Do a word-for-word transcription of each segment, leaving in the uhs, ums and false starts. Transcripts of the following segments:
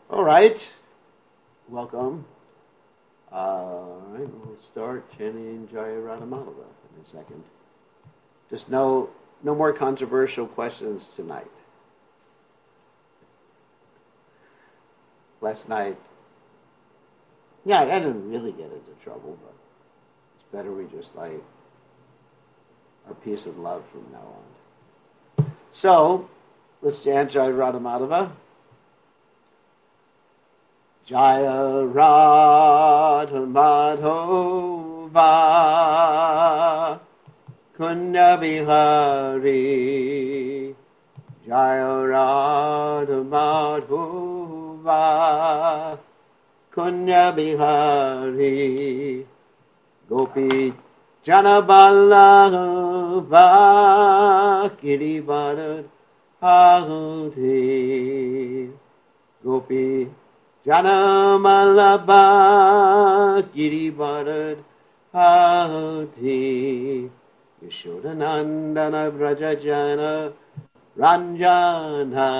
All right, welcome. Uh, all right, we'll start chanting Jaya Radhamadava in a second. Just no, no more controversial questions tonight. Last night, yeah, I didn't really get into trouble, but it's better we just like our peace and love from now on. So, let's chant Jaya Radhamadava. Jaya Radha Madhova Kunya Bihari Jaya Radha Madhova Kunya Bihari Gopi Janaballabha Girivardhan Hari Gopi Janamalabha Girivardhan Hari Yashodanandana Vrajajana Ranjana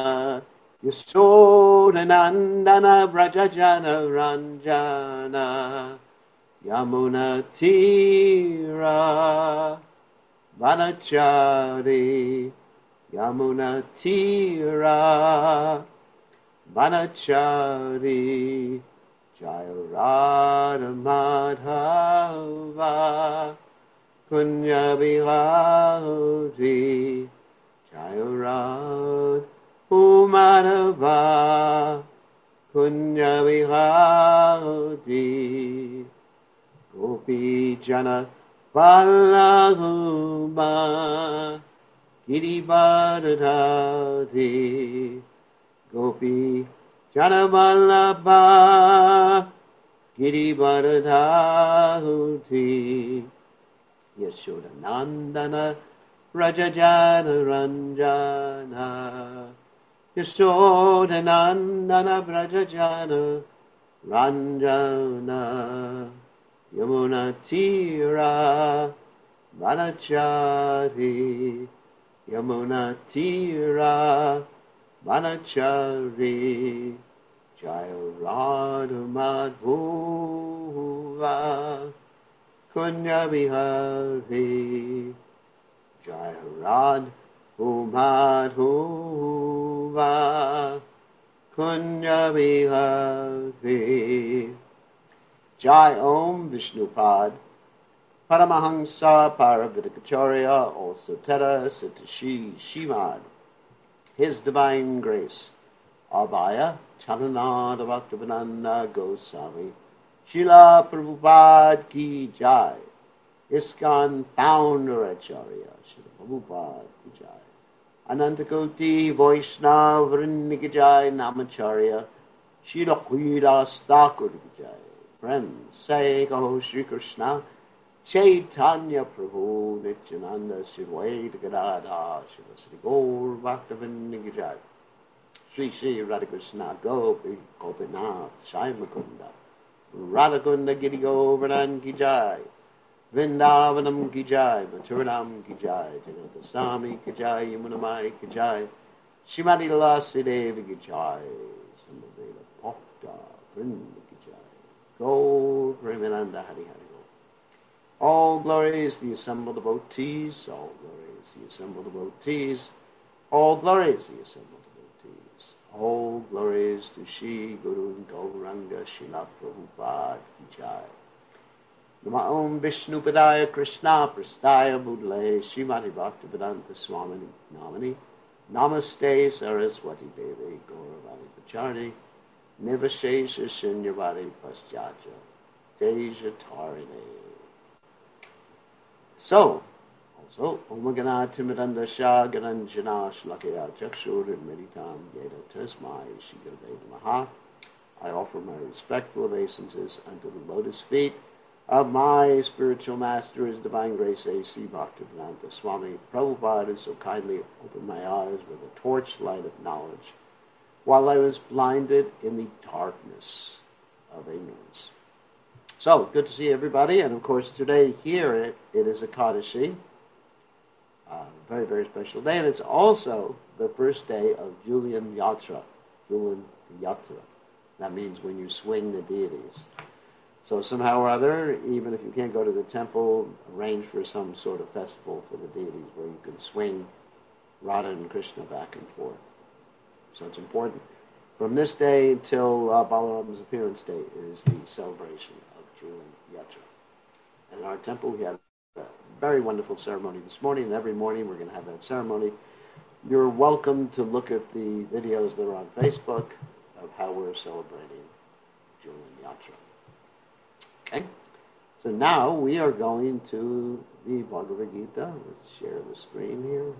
Yashodanandana Vrajajana Ranjana Yamuna Tira Vanachari Yamuna Tira Vanachari Jaya Radha Madhava Kunya Bihari Jaya Radha Madhava Kunya Bihari Gopi Jana Vallabha Girivardhari Gopi Janavallabha Girivardhari Yashodanandana Rajajana Ranjana Yashodanandana Rajajana Ranjana Yamuna Tira Vanachari Yamuna Tira Vanachari Jaya Radha Madhova Kunya Bihari Jaya Radha Madhova Kunya Bihari Jai Om Vishnupad Paramahamsa Paravidikacharya also Tera Satashi Shimad His Divine Grace, Abhaya Chalananda Bhaktivedanta Goswami, Srila Prabhupada Ki Jai, ISKCON Founder Acharya, Srila Prabhupada Ki Jai, Anantakoti Vaishnava Vrinda Ki Jai, Namacharya, Srila Hridas Thakur Ki Jai, Friends, say Kaho Sri Krishna, Chaitanya Prabhu Nityananda Shivai Gadadha Shiva Sri Gaur Bhaktivinoda Gijai Sri Sri Radhakrishna Gopi Gopinath Shai Mukunda Radhakunda Giri Govardhan Gijai Vrindavanam Gijai Maturanam Gijai Janatasami Gijai Yamunamai Gijai Shrimati Lasi Devi Gijai Samaveda Bhakta Vrinda Gijai Gaur Premananda Hari Hari. All glory is the assembled devotees, all glory is the assembled devotees, all glory is the assembled devotees, all glory is to Shri Guru Gauranga Srila Prabhupada Ki Jai. Nama Om Vishnu Padaya Krishna Prastaya Budle Srimati Bhaktivedanta Swami Namani Namaste Saraswati Devi Gauravani Pacharni Nivashesha Shunyavadi Paschacha Deja Tarini. So, also, Om Gana Timidanda Shah Gananjana Shlakaya Chakshur Meditam Yeda Tasmai Shigaveda Maha. I offer my respectful obeisances unto the lotus feet of my spiritual master, His Divine Grace A C Bhaktivedanta Swami Prabhupada, who so kindly opened my eyes with a torchlight of knowledge while I was blinded in the darkness of ignorance. So, good to see everybody, and of course today here it, it is Ekadashi, a very, very special day, and it's also the first day of Julian Yatra, Julian Yatra, That means when you swing the deities. So somehow or other, even if you can't go to the temple, arrange for some sort of festival for the deities where you can swing Radha and Krishna back and forth. So it's important. From this day till uh, Balaram's appearance date is the celebration of Jhulan Yatra. And in our temple, we had a very wonderful ceremony this morning, and every morning we're going to have that ceremony. You're welcome to look at the videos that are on Facebook of how we're celebrating Jhulan Yatra. Okay? So now we are going to the Bhagavad Gita. Let's share the screen here.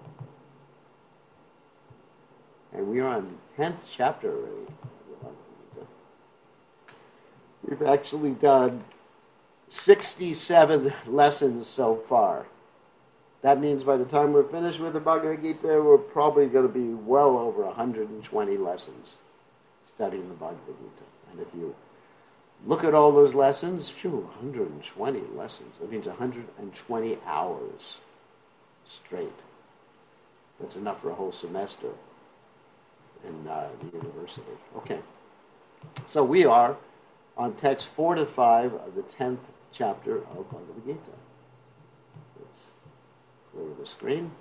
And we are on the tenth chapter already of the Bhagavad Gita. We've actually done sixty-seven lessons so far. That means by the time we're finished with the Bhagavad Gita, we're probably going to be well over one hundred twenty lessons studying the Bhagavad Gita. And if you look at all those lessons, phew, one hundred twenty lessons. That means one hundred twenty hours straight. That's enough for a whole semester in uh, the university. Okay. So we are on text four to five of the tenth chapter of Bhagavad Gita. Let's clear the screen.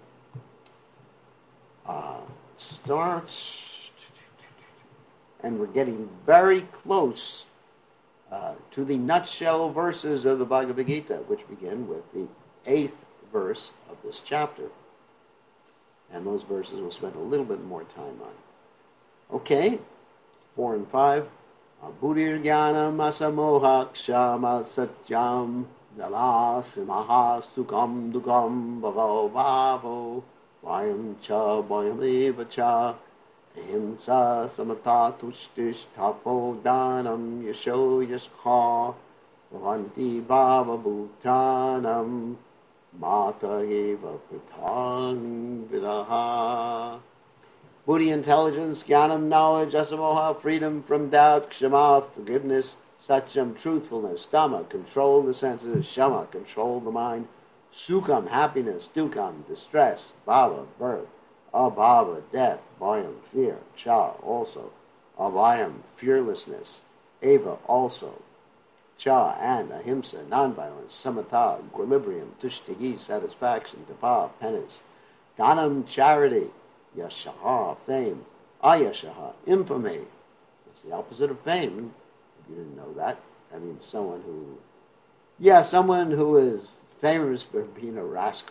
Uh, starts, and we're getting very close uh, to the nutshell verses of the Bhagavad Gita, which begin with the eighth verse of this chapter. And those verses we'll spend a little bit more time on. Okay, four and five. Buddhir jnanam asamoha kshama satyam nalasimaha sukam dukam bhavo bhavo vayam cha vayam eva cha ahimsa samata tushtish tapo danam yasho yashkha bhavanti bhava bhutanam mata eva pritang vidaha. Buddhi, intelligence, jnanam, knowledge, asamoha, freedom from doubt, kshama, forgiveness, satyam, truthfulness, dhamma, control the senses, shama, control the mind, sukham, happiness, dukkam, distress, bhava, birth, abhava, death, bhayam, fear, cha, also, abhayam, fearlessness, eva, also, cha, and ahimsa, nonviolence, samatha, equilibrium, tushtihi, satisfaction, tapa, penance, dhanam, charity, yashaha, fame, ayashaha, infamy. It's the opposite of fame. If you didn't know that, that means someone who, yeah, someone who is famous for being a rascal.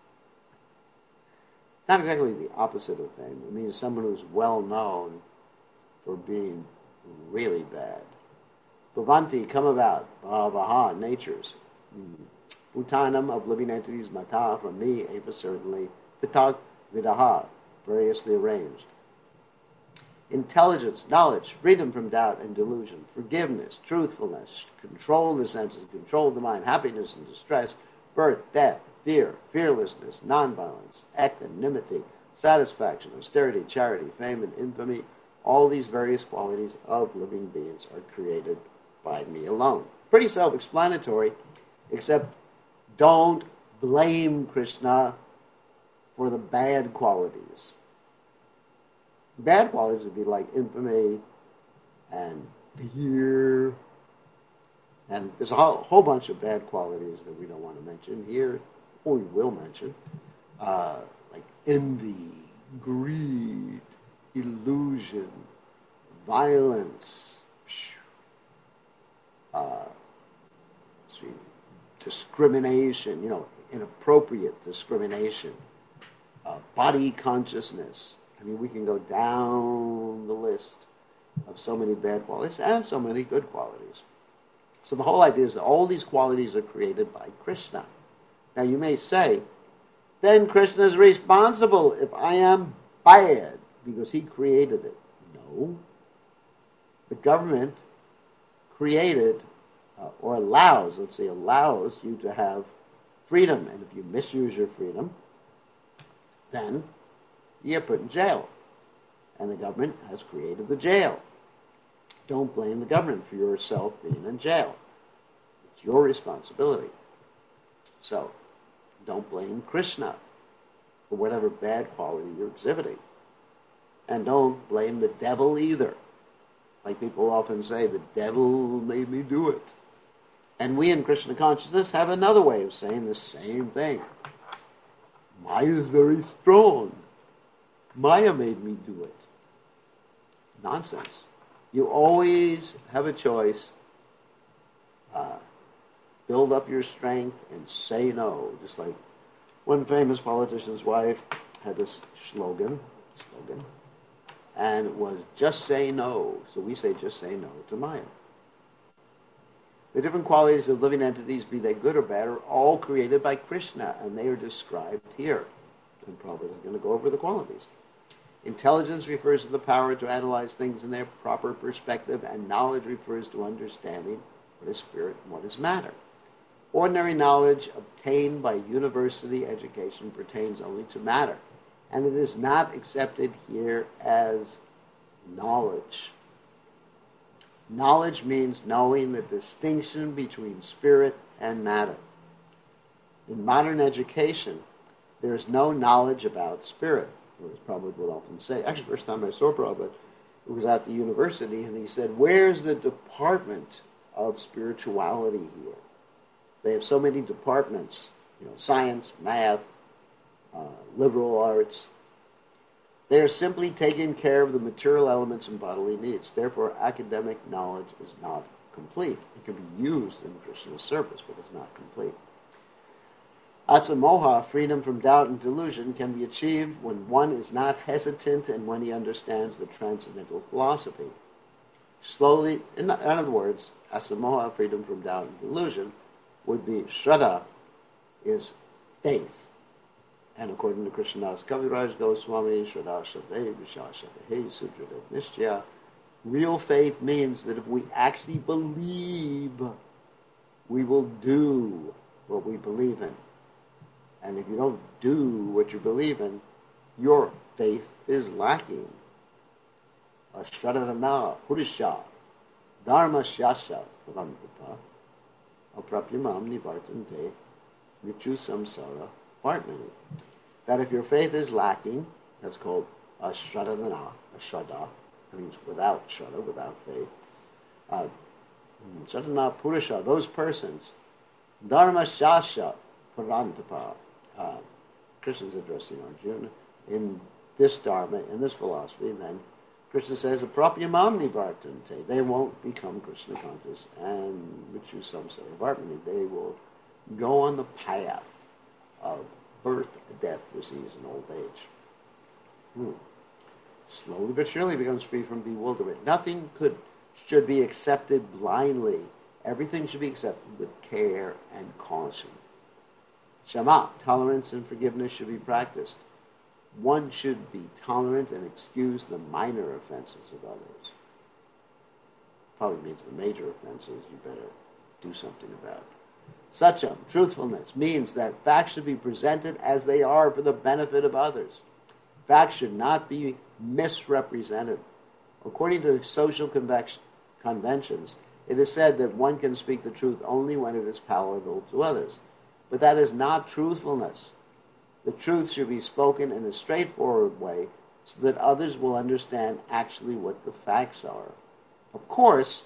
Not exactly the opposite of fame. It means someone who's well known for being really bad. Bhavanti, come about. Bhavaha, natures. Bhutanam, of living entities. Mata, from me, eva, certainly. Pitak, vidaha, variously arranged. Intelligence, knowledge, freedom from doubt and delusion, forgiveness, truthfulness, control the senses, control the mind, happiness and distress, birth, death, fear, fearlessness, nonviolence, equanimity, satisfaction, austerity, charity, fame, and infamy. All these various qualities of living beings are created by me alone. Pretty self-explanatory, except don't blame Krishna for the bad qualities. Bad qualities would be like infamy and fear, and there's a whole, whole bunch of bad qualities that we don't want to mention here, or we will mention, uh, like envy, greed, illusion, violence, uh, see, discrimination, you know, inappropriate discrimination, uh, body consciousness. I mean, we can go down the list of so many bad qualities and so many good qualities. So the whole idea is that all these qualities are created by Krishna. Now you may say, then Krishna is responsible if I am bad because he created it. No. The government created uh, or allows, let's say allows you to have freedom. And if you misuse your freedom, then you're put in jail. And the government has created the jail. Don't blame the government for yourself being in jail. It's your responsibility. So, don't blame Krishna for whatever bad quality you're exhibiting. And don't blame the devil either. Like people often say, the devil made me do it. And we in Krishna consciousness have another way of saying the same thing. Maya is very strong. Maya made me do it. Nonsense. You always have a choice. Uh, build up your strength and say no. Just like one famous politician's wife had this slogan, slogan, and it was just say no. So we say just say no to Maya. The different qualities of living entities, be they good or bad, are all created by Krishna, and they are described here. And probably I'm going to go over the qualities. Intelligence refers to the power to analyze things in their proper perspective, and knowledge refers to understanding what is spirit and what is matter. Ordinary knowledge obtained by university education pertains only to matter, and it is not accepted here as knowledge. Knowledge means knowing the distinction between spirit and matter. In modern education, there is no knowledge about spirit. That's probably what I often say. Actually, the first time I saw Prabhupada, it was at the university, and he said, where's the department of spirituality here? They have so many departments, you know, science, math, uh, liberal arts. They are simply taking care of the material elements and bodily needs. Therefore, academic knowledge is not complete. It can be used in Krishna's service, but it's not complete. Asamoha, freedom from doubt and delusion, can be achieved when one is not hesitant and when he understands the transcendental philosophy. Slowly, in other words, asamoha, freedom from doubt and delusion, would be shraddha, is faith. And according to Krishnadas Kaviraj Goswami, shraddha shraddhe vishashadhe sudradev nishchaya, real faith means that if we actually believe, we will do what we believe in. And if you don't do what you believe in, your faith is lacking. Ashradana Purisha Dharma Shasha Parantapa Aprapyamam Nivartante Richu Samsara Partmani. That if your faith is lacking, that's called Ashradana, Ashraddha. That means without Shraddha, without faith. Uh, Shradana Purusha, those persons. Dharma Shasha Parantapa. Uh, Krishna's addressing Arjuna in this dharma, in this philosophy, and then Krishna says, Aprapyamam Nivartante. They won't become Krishna conscious, and Richu Samsara Vartmani, they will go on the path of birth, death, disease, and old age. Hmm. Slowly but surely becomes free from bewilderment. Nothing could should be accepted blindly. Everything should be accepted with care and caution. Shama, tolerance and forgiveness should be practiced. One should be tolerant and excuse the minor offenses of others. Probably means the major offenses you better do something about. Satyam, truthfulness, means that facts should be presented as they are for the benefit of others. Facts should not be misrepresented. According to social convex- conventions, it is said that one can speak the truth only when it is palatable to others. But that is not truthfulness. The truth should be spoken in a straightforward way so that others will understand actually what the facts are. Of course,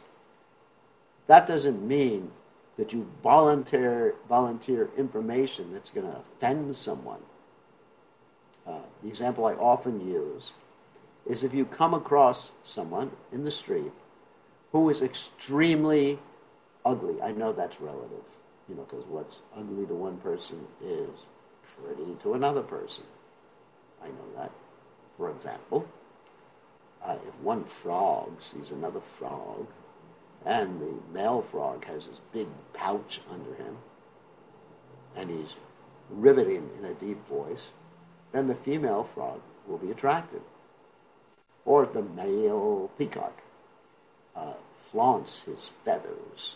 that doesn't mean that you volunteer, volunteer information that's going to offend someone. Uh, the example I often use is if you come across someone in the street who is extremely ugly. I know that's relative. You know, because what's ugly to one person is pretty to another person. I know that. For example, uh, if one frog sees another frog, and the male frog has this big pouch under him, and he's riveting in a deep voice, then the female frog will be attracted. Or if the male peacock uh, flaunts his feathers,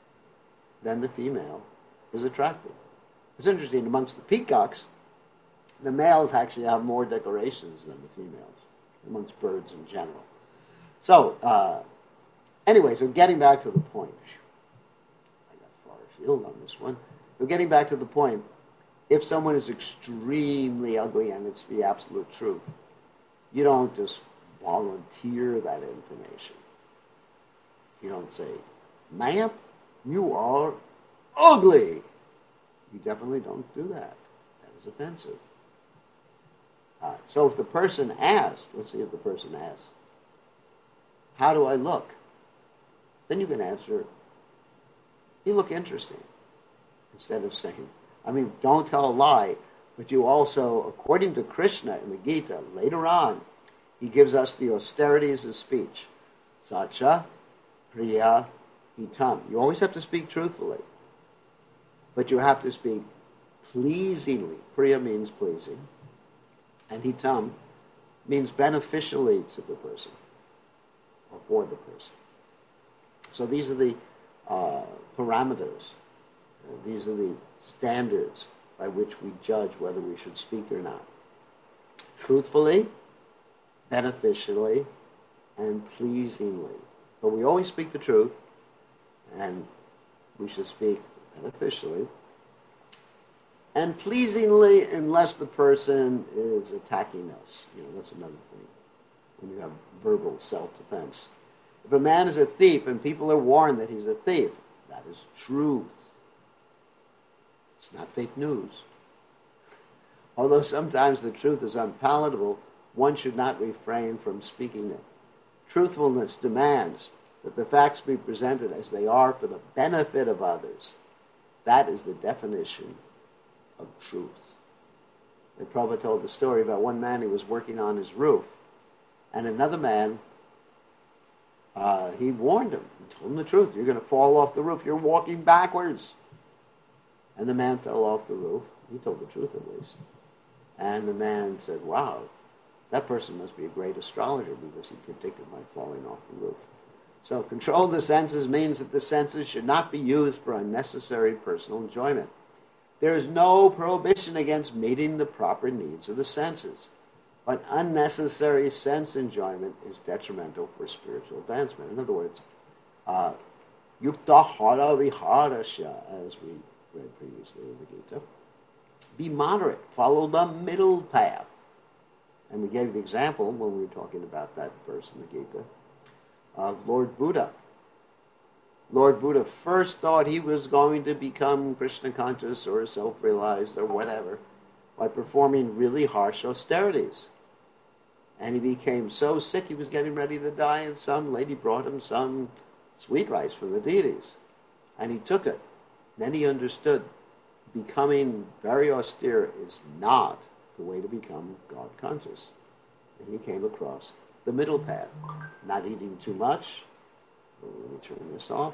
then the female is attracted. It's interesting, amongst the peacocks, the males actually have more decorations than the females, amongst birds in general. So, uh, anyway, so getting back to the point, I got far afield on this one, but getting back to the point, if someone is extremely ugly and it's the absolute truth, you don't just volunteer that information. You don't say, ma'am, you are ugly. You definitely don't do that. That is offensive. Uh, so if the person asks, let's see if the person asks, how do I look? Then you can answer, you look interesting. Instead of saying, I mean, don't tell a lie, but you also, according to Krishna in the Gita, later on, he gives us the austerities of speech. Sacha, Priya, Hitam. You always have to speak truthfully. But you have to speak pleasingly. Priya means pleasing. And Hitam means beneficially to the person, or for the person. So these are the uh, parameters. Uh, these are the standards by which we judge whether we should speak or not. Truthfully, beneficially, and pleasingly. But we always speak the truth, and we should speak beneficially and pleasingly, unless the person is attacking us. You know, that's another thing, when you have verbal self-defense. If a man is a thief and people are warned that he's a thief, that is truth. It's not fake news. Although sometimes the truth is unpalatable, one should not refrain from speaking it. Truthfulness demands that the facts be presented as they are for the benefit of others. That is the definition of truth. The Prabhupada told the story about one man who was working on his roof, and another man, uh, he warned him, he told him the truth, you're going to fall off the roof, you're walking backwards. And the man fell off the roof. He told the truth at least. And the man said, wow, that person must be a great astrologer because he predicted my falling off the roof. So control the senses means that the senses should not be used for unnecessary personal enjoyment. There is no prohibition against meeting the proper needs of the senses, but unnecessary sense enjoyment is detrimental for spiritual advancement. In other words, uh, yukta hara viharasya, as we read previously in the Gita. Be moderate. Follow the middle path. And we gave the example when we were talking about that verse in the Gita of Lord Buddha. Lord Buddha first thought he was going to become Krishna conscious or self-realized or whatever by performing really harsh austerities. And he became so sick he was getting ready to die, and some lady brought him some sweet rice from the deities. And he took it. Then he understood becoming very austere is not the way to become God conscious. And he came across the middle path, not eating too much. Oh, let me turn this off.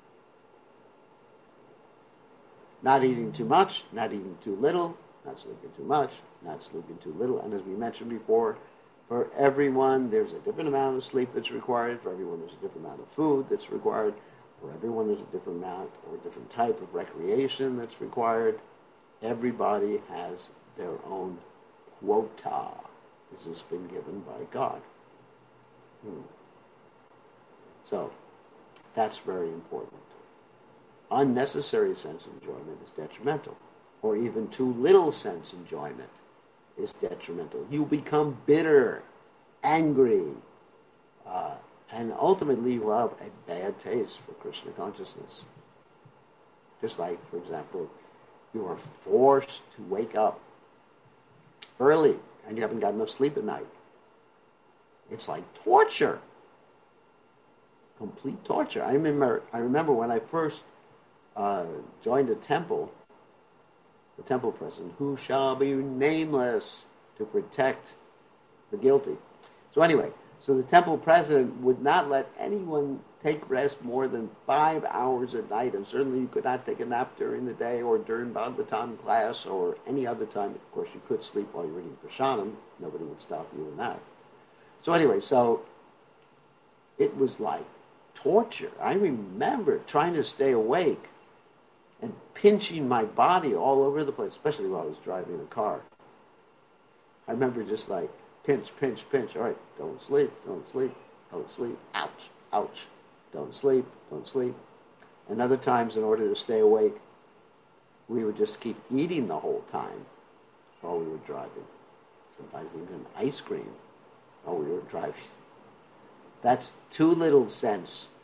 Not eating too much, not eating too little, not sleeping too much, not sleeping too little. And as we mentioned before, for everyone there's a different amount of sleep that's required. For everyone there's a different amount of food that's required. For everyone there's a different amount or a different type of recreation that's required. Everybody has their own quota. This has been given by God. Hmm. So, that's very important. Unnecessary sense enjoyment is detrimental, or even too little sense enjoyment is detrimental. You become bitter, angry, uh, and ultimately you have a bad taste for Krishna consciousness. Just like, for example, you are forced to wake up early and you haven't got enough sleep at night. It's like torture. Complete torture. I remember I remember when I first uh, joined a temple, the temple president, who shall be nameless, to protect the guilty. So anyway, so the temple president would not let anyone take rest more than five hours at night, and certainly you could not take a nap during the day or during Bhagavatam class or any other time. Of course, you could sleep while you're reading Prasanam. Nobody would stop you in that. So anyway, so it was like torture. I remember trying to stay awake and pinching my body all over the place, especially while I was driving a car. I remember just like, pinch, pinch, pinch. All right, don't sleep, don't sleep, don't sleep. Ouch, ouch. Don't sleep, don't sleep. And other times, in order to stay awake, we would just keep eating the whole time while we were driving. Sometimes even ice cream while we were driving. That's too little sense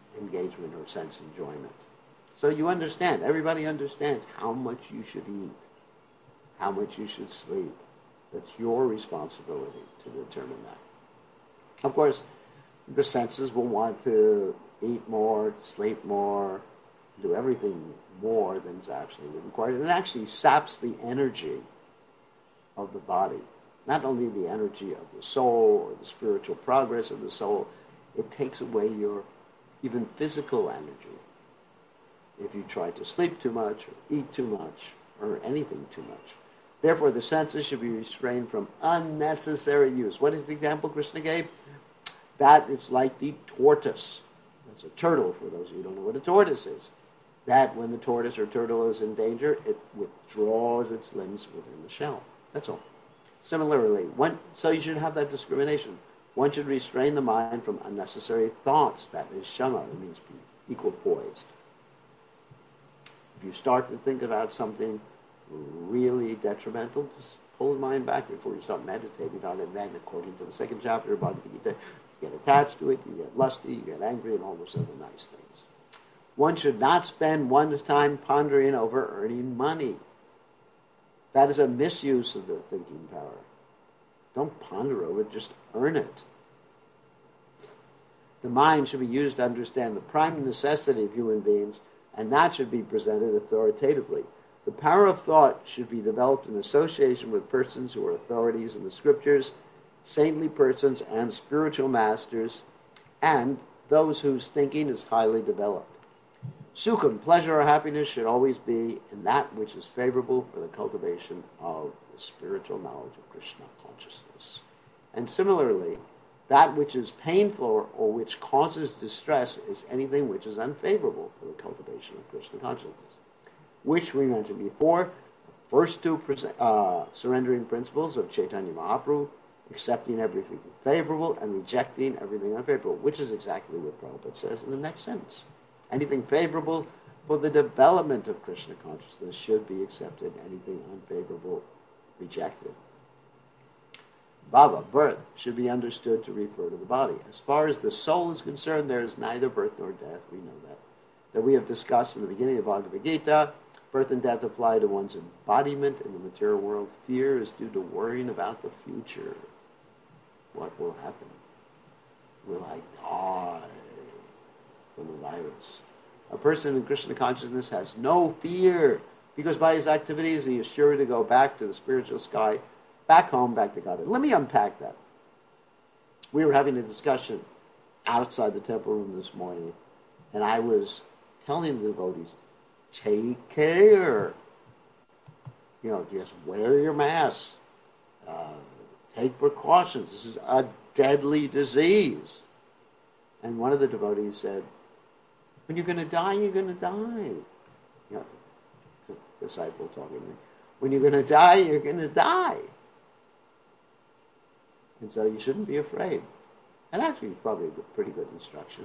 engagement or sense enjoyment. So you understand, everybody understands how much you should eat, how much you should sleep. That's your responsibility to determine that. Of course, the senses will want to eat more, sleep more, do everything more than is absolutely required. And it actually saps the energy of the body. Not only the energy of the soul or the spiritual progress of the soul, it takes away your even physical energy. If you try to sleep too much or eat too much or anything too much. Therefore, the senses should be restrained from unnecessary use. What is the example Krishna gave? That is like the tortoise. That's a turtle, for those of you who don't know what a tortoise is. That when the tortoise or turtle is in danger, it withdraws its limbs within the shell. That's all. Similarly, one, so you should have that discrimination. One should restrain the mind from unnecessary thoughts. That is shama. It means be equipoised. If you start to think about something really detrimental, just pull the mind back before you start meditating on it. And then, according to the second chapter of Bhagavad Gita, you get attached to it, you get lusty, you get angry, and all those other nice things. One should not spend one's time pondering over earning money. That is a misuse of the thinking power. Don't ponder over it, just earn it. The mind should be used to understand the prime necessity of human beings, and that should be presented authoritatively. The power of thought should be developed in association with persons who are authorities in the scriptures, saintly persons and spiritual masters, and those whose thinking is highly developed. Sukham, pleasure or happiness, should always be in that which is favorable for the cultivation of the spiritual knowledge of Krishna consciousness. And similarly, that which is painful or which causes distress is anything which is unfavorable for the cultivation of Krishna consciousness, which we mentioned before. The first two uh, surrendering principles of Chaitanya Mahaprabhu, accepting everything favorable and rejecting everything unfavorable, which is exactly what Prabhupada says in the next sentence. Anything favorable for the development of Krishna consciousness should be accepted, anything unfavorable, rejected. Bhava, birth, should be understood to refer to the body. As far as the soul is concerned, there is neither birth nor death. We know that. That we have discussed in the beginning of Bhagavad Gita. Birth and death apply to one's embodiment in the material world. Fear is due to worrying about the future. What will happen? Will I die from the virus? A person in Krishna consciousness has no fear, because by his activities he is sure to go back to the spiritual sky, back home, back to Godhead. Let me unpack that. We were having a discussion outside the temple room this morning, and I was telling the devotees, take care. You know, just wear your mask. Uh, take precautions. This is a deadly disease. And one of the devotees said, when you're going to die, you're going to die. You know, the disciple talking to me. When you're going to die, you're going to die. And so you shouldn't be afraid. And actually, it's probably a good, pretty good instruction.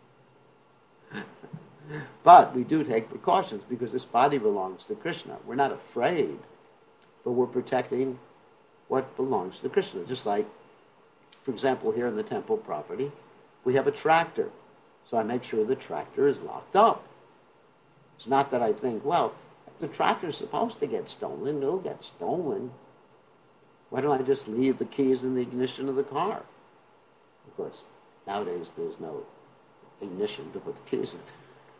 But we do take precautions because this body belongs to Krishna. We're not afraid, but we're protecting what belongs to Krishna. Just like, for example, here in the temple property, we have a tractor. So I make sure the tractor is locked up. It's not that I think, well, if the tractor's supposed to get stolen, it'll get stolen. Why don't I just leave the keys in the ignition of the car? Of course, nowadays there's no ignition to put the keys in.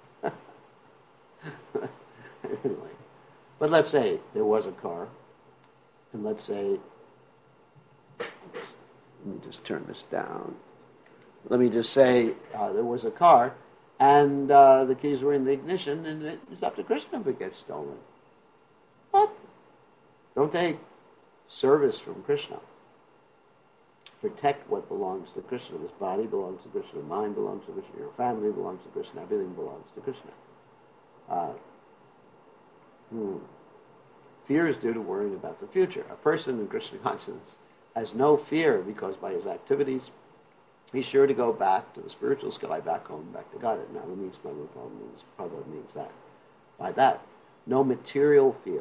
Anyway, but let's say there was a car, and let's say, let me just turn this down. Let me just say uh, there was a car, and uh, the keys were in the ignition, and it's up to Krishna if it gets stolen. But don't take service from Krishna. Protect what belongs to Krishna. This body belongs to Krishna. Mind belongs to Krishna. Your family belongs to Krishna. Everything belongs to Krishna. Uh, hmm. Fear is due to worrying about the future. A person in Krishna consciousness has no fear because by his activities, he's sure to go back to the spiritual sky, back home, back to God. Now, let me explain what Prabhupada means. Prabhupada means that. By that, no material fear.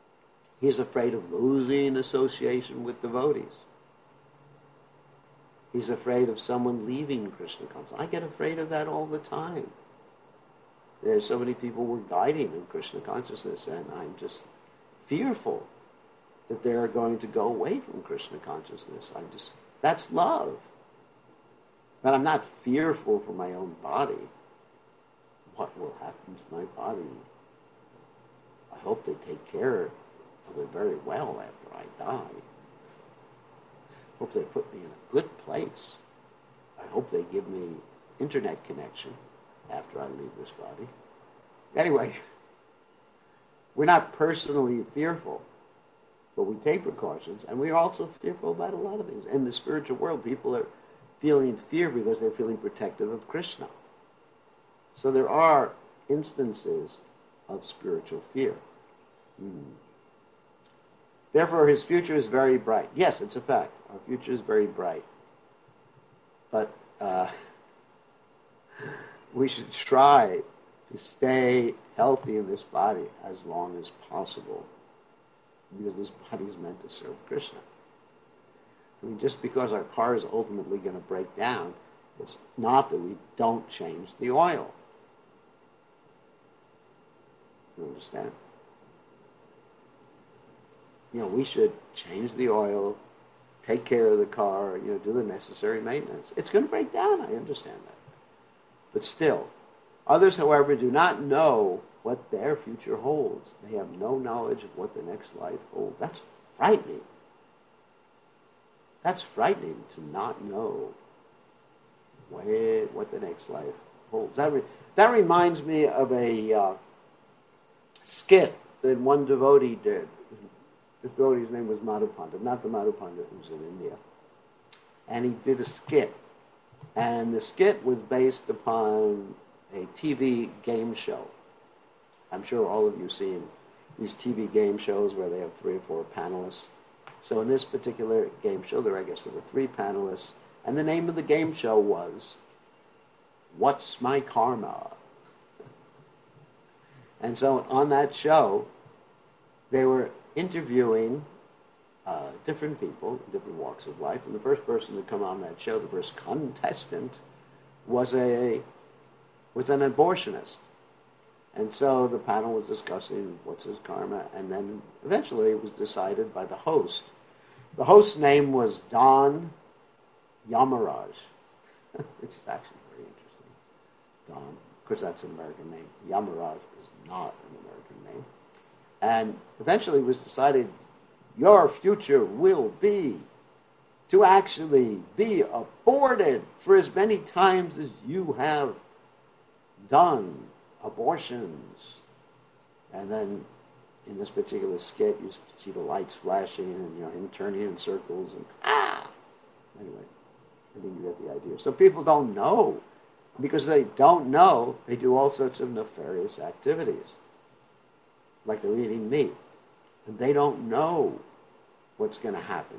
He's afraid of losing association with devotees. He's afraid of someone leaving Krishna consciousness. I get afraid of that all the time. There's so many people we're guiding in Krishna consciousness, and I'm just fearful that they're going to go away from Krishna consciousness. I'm just, that's love. But I'm not fearful for my own body. What will happen to my body? I hope they take care of it very well after I die. Hope they put me in a good place. I hope they give me internet connection after I leave this body. Anyway, we're not personally fearful, but we take precautions, and we're also fearful about a lot of things. In the spiritual world, people are feeling fear because they're feeling protective of Krishna. So there are instances of spiritual fear. Hmm. Therefore, his future is very bright. Yes, it's a fact. Our future is very bright. But uh, we should try to stay healthy in this body as long as possible, because this body is meant to serve Krishna. I mean, just because our car is ultimately going to break down, it's not that we don't change the oil. You understand? You know, we should change the oil, take care of the car, you know, do the necessary maintenance. It's going to break down, I understand that. But still, others, however, do not know what their future holds. They have no knowledge of what the next life holds. That's frightening. That's frightening to not know where, what the next life holds. That, re, that reminds me of a uh, skit that one devotee did. This devotee's name was Madhu Pandit, not the Madhu Pandit who's in India. And he did a skit. And the skit was based upon a T V game show. I'm sure all of you have seen these T V game shows where they have three or four panelists. So in this particular game show, there I guess there were three panelists, and the name of the game show was What's My Karma? And so on that show, they were interviewing uh, different people, different walks of life, and the first person to come on that show, the first contestant, was a was an abortionist. And so the panel was discussing what's his karma, and then eventually it was decided by the host. The host's name was Don Yamaraj, which is actually very interesting. Don, of course that's an American name. Yamaraj is not an American name. And eventually it was decided, your future will be to actually be aborted for as many times as you have done abortions. And then in this particular skit, you see the lights flashing and, you know, him turning in circles and ah! Anyway, I think you get the idea. So people don't know. Because they don't know, they do all sorts of nefarious activities. Like they're eating meat. And they don't know what's going to happen.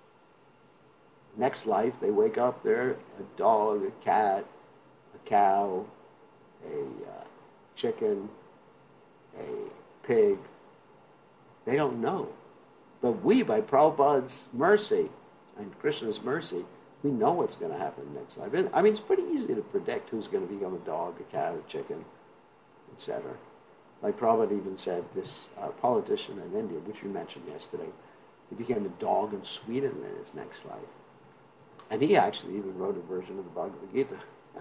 Next life, they wake up, they're a dog, a cat, a cow, a uh, chicken, a pig. They don't know. But we, by Prabhupada's mercy and Krishna's mercy, we know what's going to happen next life. I mean, it's pretty easy to predict who's going to become a dog, a cat, a chicken, et cetera. Like Prabhupada even said, this uh, politician in India, which we mentioned yesterday, he became a dog in Sweden in his next life. And he actually even wrote a version of the Bhagavad Gita.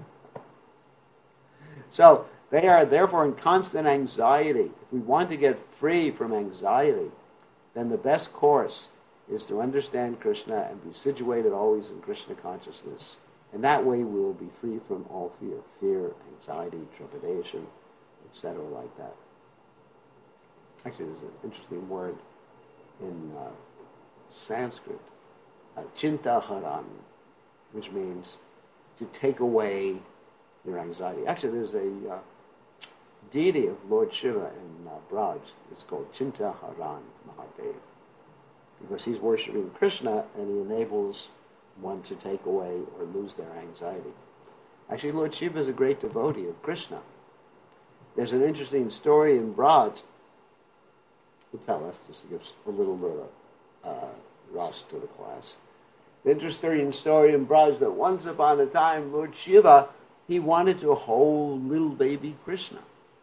So they are therefore in constant anxiety. If we want to get free from anxiety, then the best course is to understand Krishna and be situated always in Krishna consciousness. And that way we will be free from all fear, fear, anxiety, trepidation, et cetera, like that. Actually, there's an interesting word in uh, Sanskrit, uh, chintaharan, which means to take away your anxiety. Actually, there's a uh, deity of Lord Shiva in uh, Braj. It's called Chintaharan Mahadev, because he's worshipping Krishna and he enables one to take away or lose their anxiety. Actually, Lord Shiva is a great devotee of Krishna. There's an interesting story in Braj to tell us, just to give a little bit of uh, rust to the class. The interesting story in Braj that once upon a time, Lord Shiva, he wanted to hold little baby Krishna.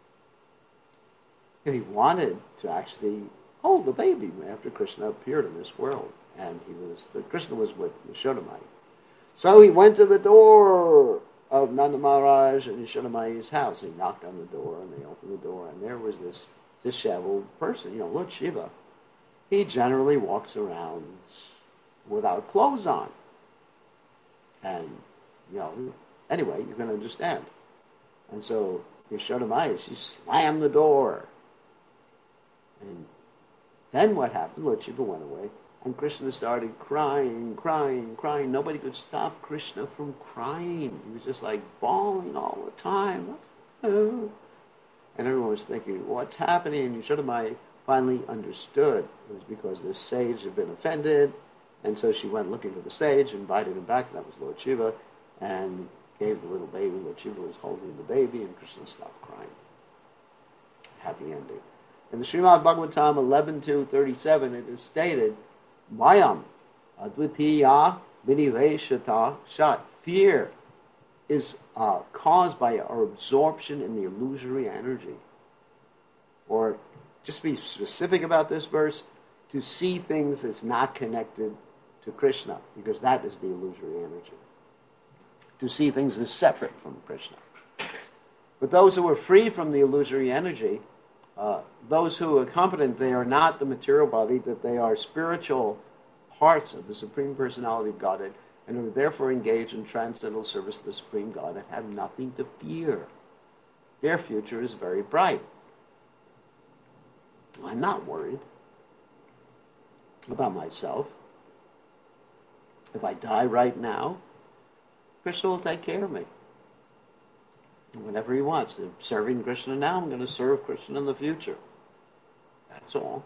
He wanted to actually hold the baby after Krishna appeared in this world. And he was, Krishna was with Yashodamai. So he went to the door of Nanda Maharaj and Yashodamai's house. He knocked on the door, and they opened the door, and there was this disheveled person, you know, Lord Shiva. He generally walks around without clothes on. And, you know, anyway, you can understand. And so Yashodamai, she slammed the door. And then what happened? Lord Shiva went away, and Krishna started crying, crying, crying. Nobody could stop Krishna from crying. He was just like bawling all the time. And everyone was thinking, what's happening? And Yashodamai finally understood. It was because this sage had been offended, and so she went looking for the sage, invited him back, and that was Lord Shiva, and gave the little baby. Lord Shiva was holding the baby, and Krishna stopped crying. Happy ending. In the Srimad Bhagavatam eleven two thirty-seven, it is stated, Mayam advitiya viniveshata shat. Fear is uh, caused by our absorption in the illusory energy. Or, just be specific about this verse, to see things that's not connected to Krishna, because that is the illusory energy. To see things as separate from Krishna. But those who are free from the illusory energy, Uh, those who are confident they are not the material body, that they are spiritual parts of the Supreme Personality of Godhead, and who are therefore engaged in transcendental service to the Supreme God and have nothing to fear. Their future is very bright. I'm not worried about myself. If I die right now, Krishna will take care of me. Whenever he wants. If serving Krishna now, I'm going to serve Krishna in the future. That's all.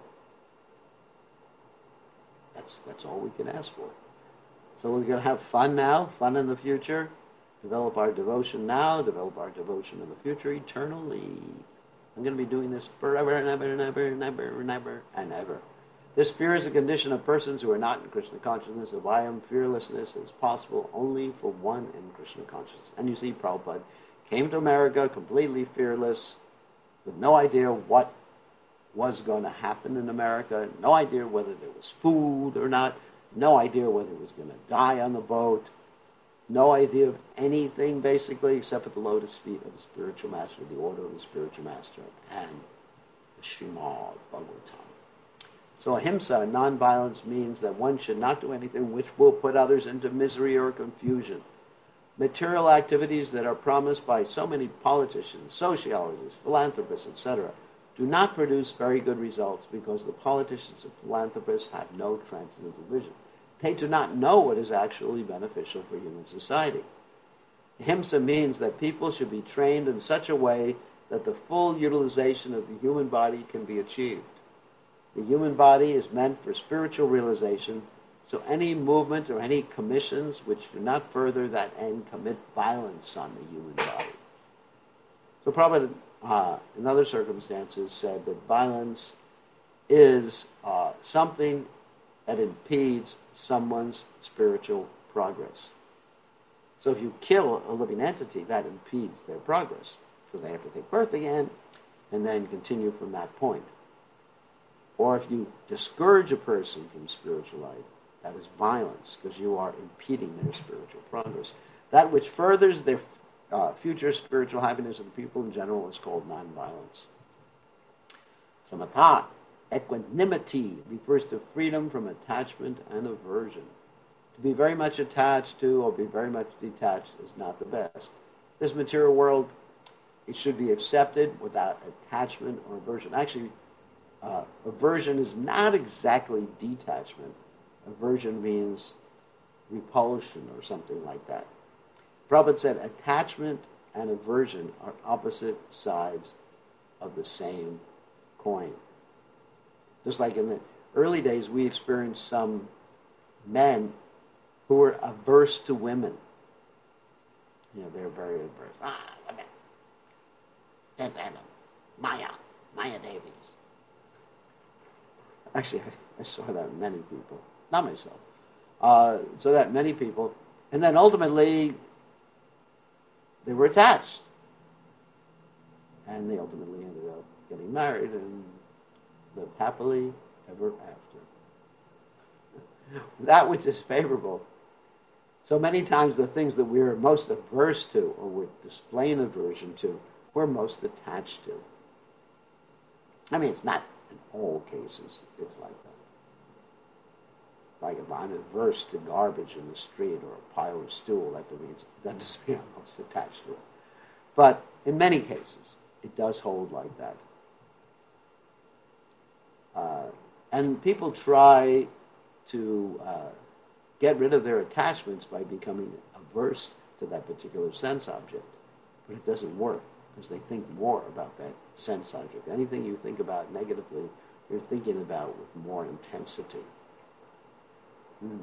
That's that's all we can ask for. So we're going to have fun now, fun in the future, develop our devotion now, develop our devotion in the future eternally. I'm going to be doing this forever and ever and ever and ever and ever and ever. This fear is a condition of persons who are not in Krishna consciousness. Of I am fearlessness is possible only for one in Krishna consciousness. And you see, Prabhupada came to America completely fearless, with no idea what was going to happen in America, no idea whether there was food or not, no idea whether he was going to die on the boat, no idea of anything basically except at the lotus feet of the spiritual master, the order of the spiritual master, and the Srimad Bhagavatam. So ahimsa, non-violence, means that one should not do anything which will put others into misery or confusion. Material activities that are promised by so many politicians, sociologists, philanthropists, et cetera, do not produce very good results because the politicians and philanthropists have no transcendental vision. They do not know what is actually beneficial for human society. Ahimsa means that people should be trained in such a way that the full utilization of the human body can be achieved. The human body is meant for spiritual realization, so any movement or any commissions which do not further that end commit violence on the human body. So Prabhupada, uh, in other circumstances, said that violence is uh, something that impedes someone's spiritual progress. So if you kill a living entity, that impedes their progress, because they have to take birth again and then continue from that point. Or if you discourage a person from spiritual life, that is violence, because you are impeding their spiritual progress. That which furthers their uh, future spiritual happiness of the people in general is called nonviolence. Samatha, equanimity, refers to freedom from attachment and aversion. To be very much attached to or be very much detached is not the best. This material world, it should be accepted without attachment or aversion. Actually, uh, aversion is not exactly detachment. Aversion means repulsion or something like that. Prabhupada said attachment and aversion are opposite sides of the same coin. Just like in the early days, we experienced some men who were averse to women. You know, they're very averse. Ah, women. Dead Venom. Maya. Maya Davies. Actually, I, I saw that in many people. Not myself. Uh, so that many people, and then ultimately they were attached, and they ultimately ended up getting married and lived happily ever after. That which is favorable. So many times the things that we're most averse to or would display an aversion to, we're most attached to. I mean, it's not in all cases, it's like that. Like if I'm averse to garbage in the street or a pile of stool, that means that doesn't mean I'm most attached to it. But in many cases, it does hold like that. Uh, and people try to uh, get rid of their attachments by becoming averse to that particular sense object. But it doesn't work because they think more about that sense object. Anything you think about negatively, you're thinking about with more intensity. Hmm.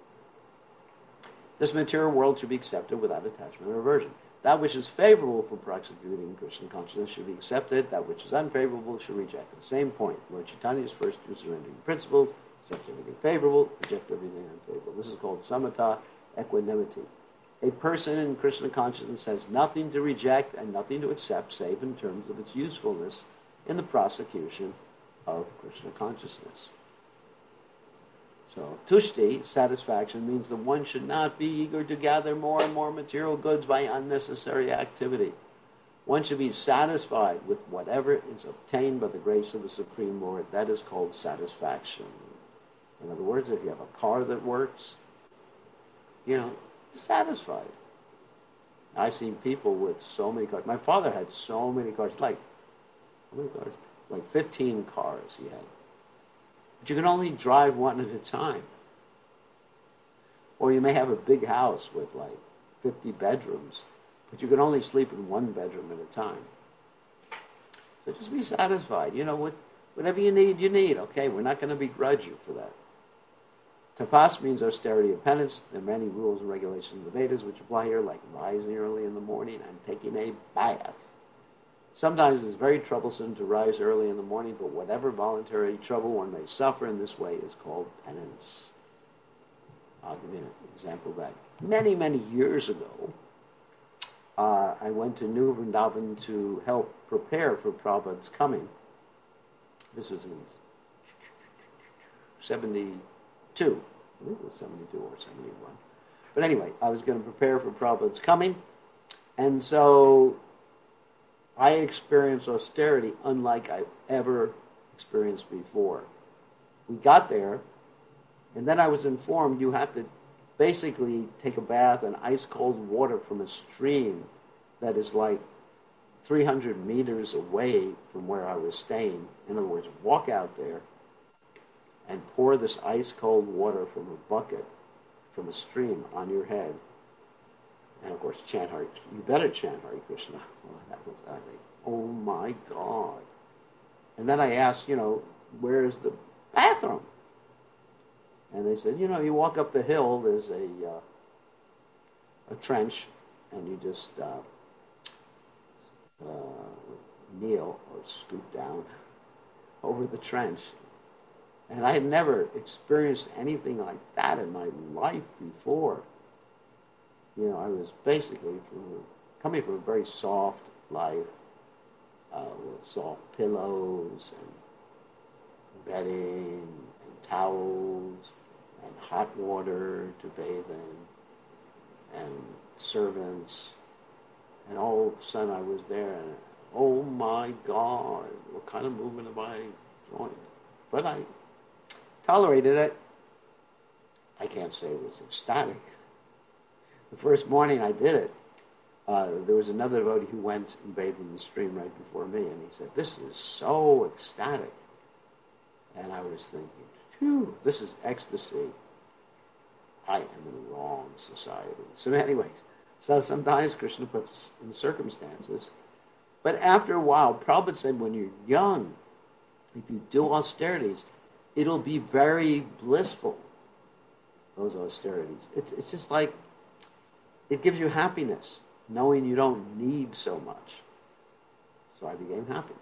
This material world should be accepted without attachment or aversion. That which is favorable for prosecuting Krishna consciousness should be accepted. That which is unfavorable should be rejected. The same point. Lord Chaitanya's first two surrendering principles: accept everything favorable, reject everything unfavorable. This is called samatha, equanimity. A person in Krishna consciousness has nothing to reject and nothing to accept save in terms of its usefulness in the prosecution of Krishna consciousness. So, tushti, satisfaction, means that one should not be eager to gather more and more material goods by unnecessary activity. One should be satisfied with whatever is obtained by the grace of the Supreme Lord. That is called satisfaction. In other words, if you have a car that works, you know, satisfied. I've seen people with so many cars. My father had so many cars, like, how many cars? Like fifteen cars he had. But you can only drive one at a time. Or you may have a big house with like fifty bedrooms, but you can only sleep in one bedroom at a time. So just be satisfied. You know, what, whatever you need, you need. Okay, we're not going to begrudge you for that. Tapas means austerity of penance. There are many rules and regulations in the Vedas which apply here, like rising early in the morning and taking a bath. Sometimes it's very troublesome to rise early in the morning, but whatever voluntary trouble one may suffer in this way is called penance. I'll give you an example of that. Many, many years ago, uh, I went to New Vrindavan to help prepare for Prabhupada's coming. This was in seventy-two. I think it was seventy-two or seventy-one. But anyway, I was going to prepare for Prabhupada's coming, and so I experienced austerity unlike I've ever experienced before. We got there, and then I was informed you have to basically take a bath in ice-cold water from a stream that is like three hundred meters away from where I was staying. In other words, walk out there and pour this ice-cold water from a bucket, from a stream, on your head. And of course, chant Hare, you better chant Hare Krishna. Well, that was, I think, oh my God. And then I asked, you know, where's the bathroom? And they said, you know, you walk up the hill, there's a uh, a trench, and you just uh, uh, kneel or scoot down over the trench. And I had never experienced anything like that in my life before. You know, I was basically from, coming from a very soft life, uh, with soft pillows and bedding and towels and hot water to bathe in and servants. And all of a sudden I was there and, oh my God, what kind of movement have I joined? But I tolerated it. I can't say it was ecstatic. The first morning I did it, uh, there was another devotee who went and bathed in the stream right before me, and he said, this is so ecstatic. And I was thinking, phew, this is ecstasy. I am in the wrong society. So anyways, so sometimes Krishna puts us in circumstances. But after a while, Prabhupada said, when you're young, if you do austerities, it'll be very blissful, those austerities. It, it's just like, it gives you happiness, knowing you don't need so much. So I became happy.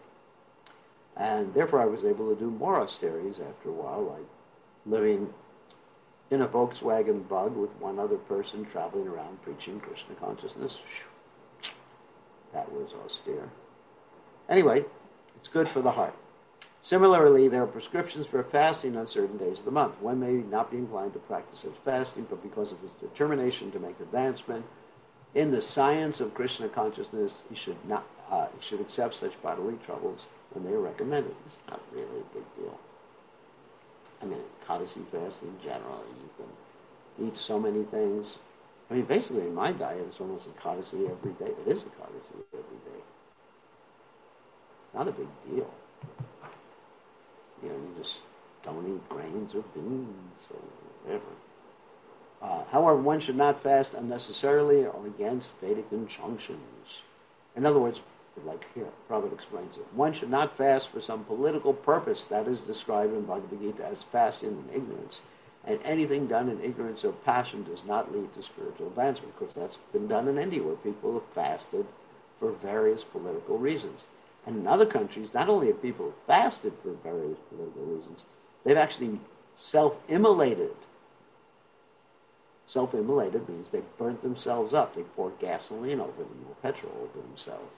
And therefore I was able to do more austerities after a while, like living in a Volkswagen Bug with one other person traveling around preaching Krishna consciousness. That was austere. Anyway, it's good for the heart. Similarly, there are prescriptions for fasting on certain days of the month. One may not be inclined to practice such fasting, but because of his determination to make advancement in the science of Krishna consciousness, he should not uh, he should accept such bodily troubles when they are recommended. It's not really a big deal. I mean, Ekadasi fasting generally, you can eat so many things. I mean, basically, in my diet, it's almost Ekadasi every day. It is Ekadasi every day. It's not a big deal. You know, you just don't eat grains or beans or whatever. Uh, however, one should not fast unnecessarily or against Vedic injunctions. In other words, like here, Prabhupada explains it. One should not fast for some political purpose that is described in Bhagavad Gita as fasting in ignorance. And anything done in ignorance or passion does not lead to spiritual advancement, because that's been done in India, where people have fasted for various political reasons. And in other countries, not only have people fasted for various political reasons, they've actually self-immolated. Self-immolated means they burnt themselves up. They poured gasoline over them or petrol over themselves.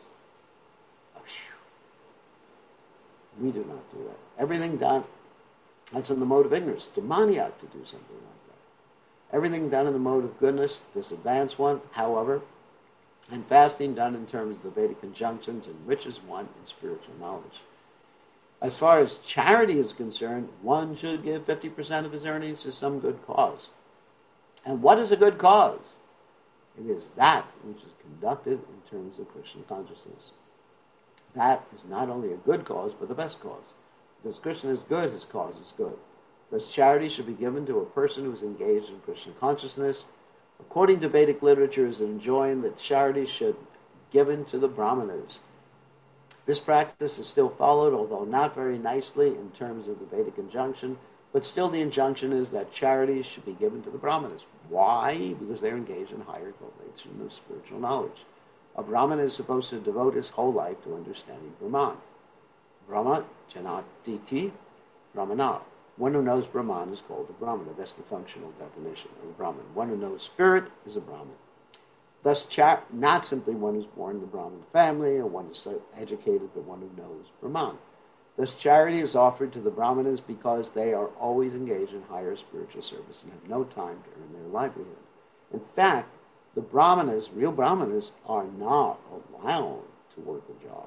We do not do that. Everything done, that's in the mode of ignorance. Demoniac to do something like that. Everything done in the mode of goodness disadvances one, however, and fasting done in terms of the Vedic conjunctions enriches one in spiritual knowledge. As far as charity is concerned, one should give fifty percent of his earnings to some good cause. And what is a good cause? It is that which is conducted in terms of Krishna consciousness. That is not only a good cause, but the best cause. Because Krishna is good, his cause is good. Thus charity should be given to a person who is engaged in Krishna consciousness. According to Vedic literature, it is enjoined that charity should be given to the Brahmanas. This practice is still followed, although not very nicely in terms of the Vedic injunction, but still the injunction is that charity should be given to the Brahmanas. Why? Because they're engaged in higher cultivation of spiritual knowledge. A Brahmana is supposed to devote his whole life to understanding Brahman. Brahma, Janatiti, Brahmana. One who knows Brahman is called a Brahmana. That's the functional definition of a Brahman. One who knows spirit is a Brahman. Thus, char- not simply one who's born in the Brahmin family or one who's educated, but one who knows Brahman. Thus, charity is offered to the Brahmanas because they are always engaged in higher spiritual service and have no time to earn their livelihood. In fact, the Brahmanas, real Brahmanas, are not allowed to work a job.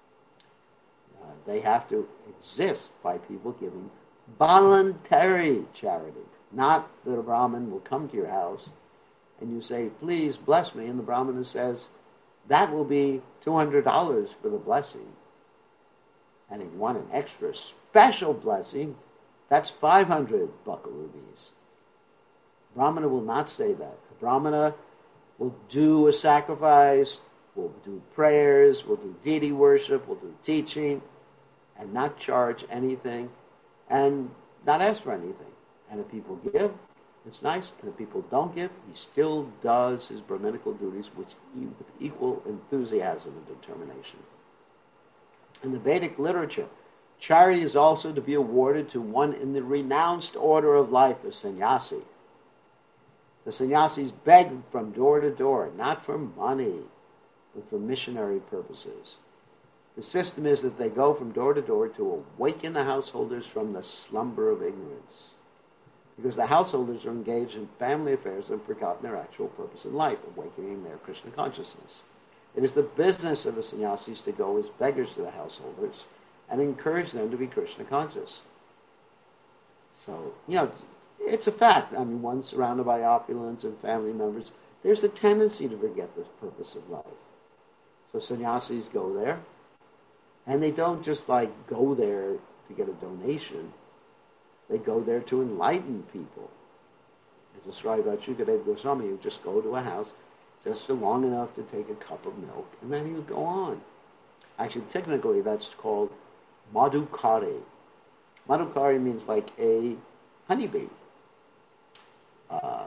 Uh, they have to exist by people giving voluntary charity. Not that a Brahmin will come to your house and you say, please bless me, and the Brahmana says, that will be two hundred dollars for the blessing. And if you want an extra special blessing, that's five hundred buckaroonies. Brahmana will not say that. A Brahmana will do a sacrifice, will do prayers, will do deity worship, will do teaching, and not charge anything, and not ask for anything. And if people give, it's nice. And if people don't give, he still does his Brahminical duties with equal enthusiasm and determination. In the Vedic literature, charity is also to be awarded to one in the renounced order of life, the sannyasi. The sannyasis beg from door to door, not for money, but for missionary purposes. The system is that they go from door to door to awaken the householders from the slumber of ignorance. Because the householders are engaged in family affairs and have forgotten their actual purpose in life, awakening their Krishna consciousness. It is the business of the sannyasis to go as beggars to the householders and encourage them to be Krishna conscious. So, you know, it's a fact. I mean, one surrounded by opulence and family members, there's a tendency to forget the purpose of life. So sannyasis go there, and they don't just like go there to get a donation. They go there to enlighten people. It's described by Shukadeva Goswami. You just go to a house just long enough to take a cup of milk, and then you go on. Actually, technically, that's called madhukari. Madhukari means like a honeybee. Uh,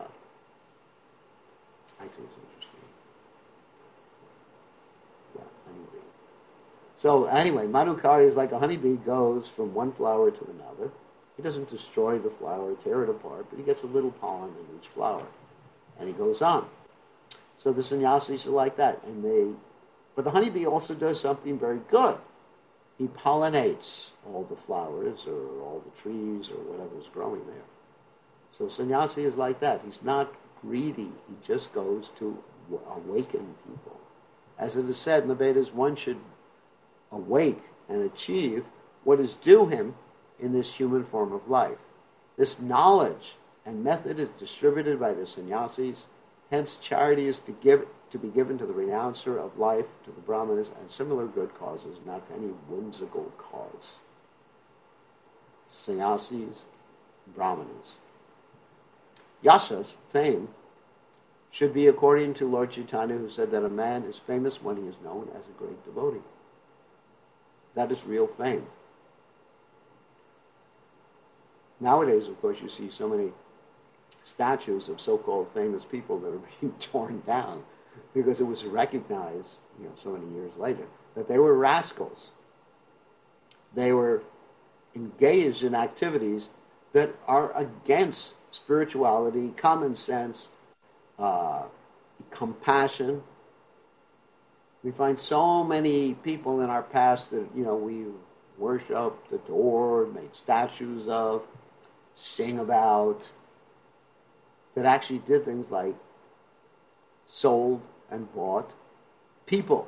actually, it's interesting. Yeah, honeybee. So anyway, madhukari is like a honeybee goes from one flower to another, He doesn't destroy the flower, tear it apart, but he gets a little pollen in each flower. And he goes on. So the sannyasis are like that. And they, but the honeybee also does something very good. He pollinates all the flowers or all the trees or whatever's growing there. So sannyasi is like that. He's not greedy. He just goes to awaken people. As it is said in the Vedas, one should awake and achieve what is due him in this human form of life. This knowledge and method is distributed by the sannyasis. Hence, charity is to give to be given to the renouncer of life, to the brahmanas, and similar good causes, not to any whimsical cause. Sannyasis, brahmanas. Yashas, fame, should be according to Lord Chaitanya, who said that a man is famous when he is known as a great devotee. That is real fame. Nowadays, of course, you see so many statues of so-called famous people that are being torn down because it was recognized, you know, so many years later, that they were rascals. They were engaged in activities that are against spirituality, common sense, uh, compassion. We find so many people in our past that, you know, we worshipped, adored, made statues of, sing about, that actually did things like sold and bought people.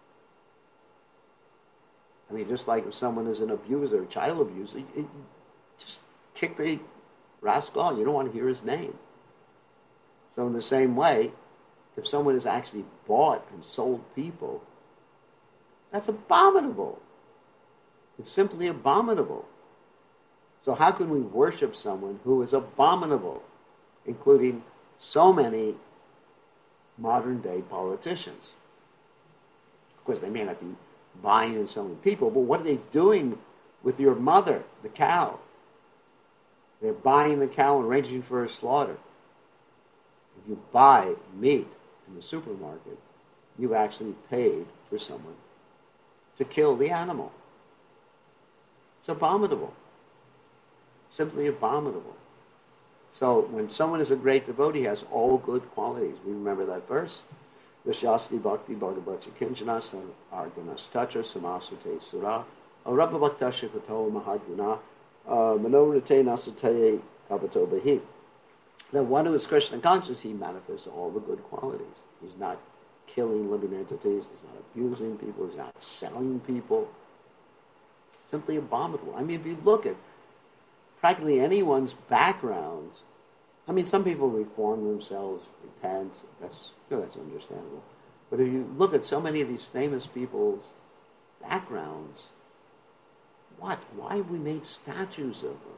I mean, just like if someone is an abuser, a child abuser, it, it, just kick the rascal out. You don't want to hear his name. So in the same way, if someone has actually bought and sold people, that's abominable. It's simply abominable. So how can we worship someone who is abominable, including so many modern-day politicians? Of course, they may not be buying and selling people, but what are they doing with your mother, the cow? They're buying the cow and arranging for her slaughter. If you buy meat in the supermarket, you've actually paid for someone to kill the animal. It's abominable. Simply abominable. So when someone is a great devotee, he has all good qualities. We remember that verse. Vishasti bhakti bhagavacha kinchana arganas tacha samasute sura arabha bhakta shikato mahadguna manorite nasutaye kabato bahi. The one who is Krishna conscious, he manifests all the good qualities. He's not killing living entities. He's not abusing people. He's not selling people. Simply abominable. I mean, if you look at practically anyone's backgrounds, I mean, some people reform themselves, repent. That's, you know, that's understandable. But if you look at so many of these famous people's backgrounds, what? Why have we made statues of them?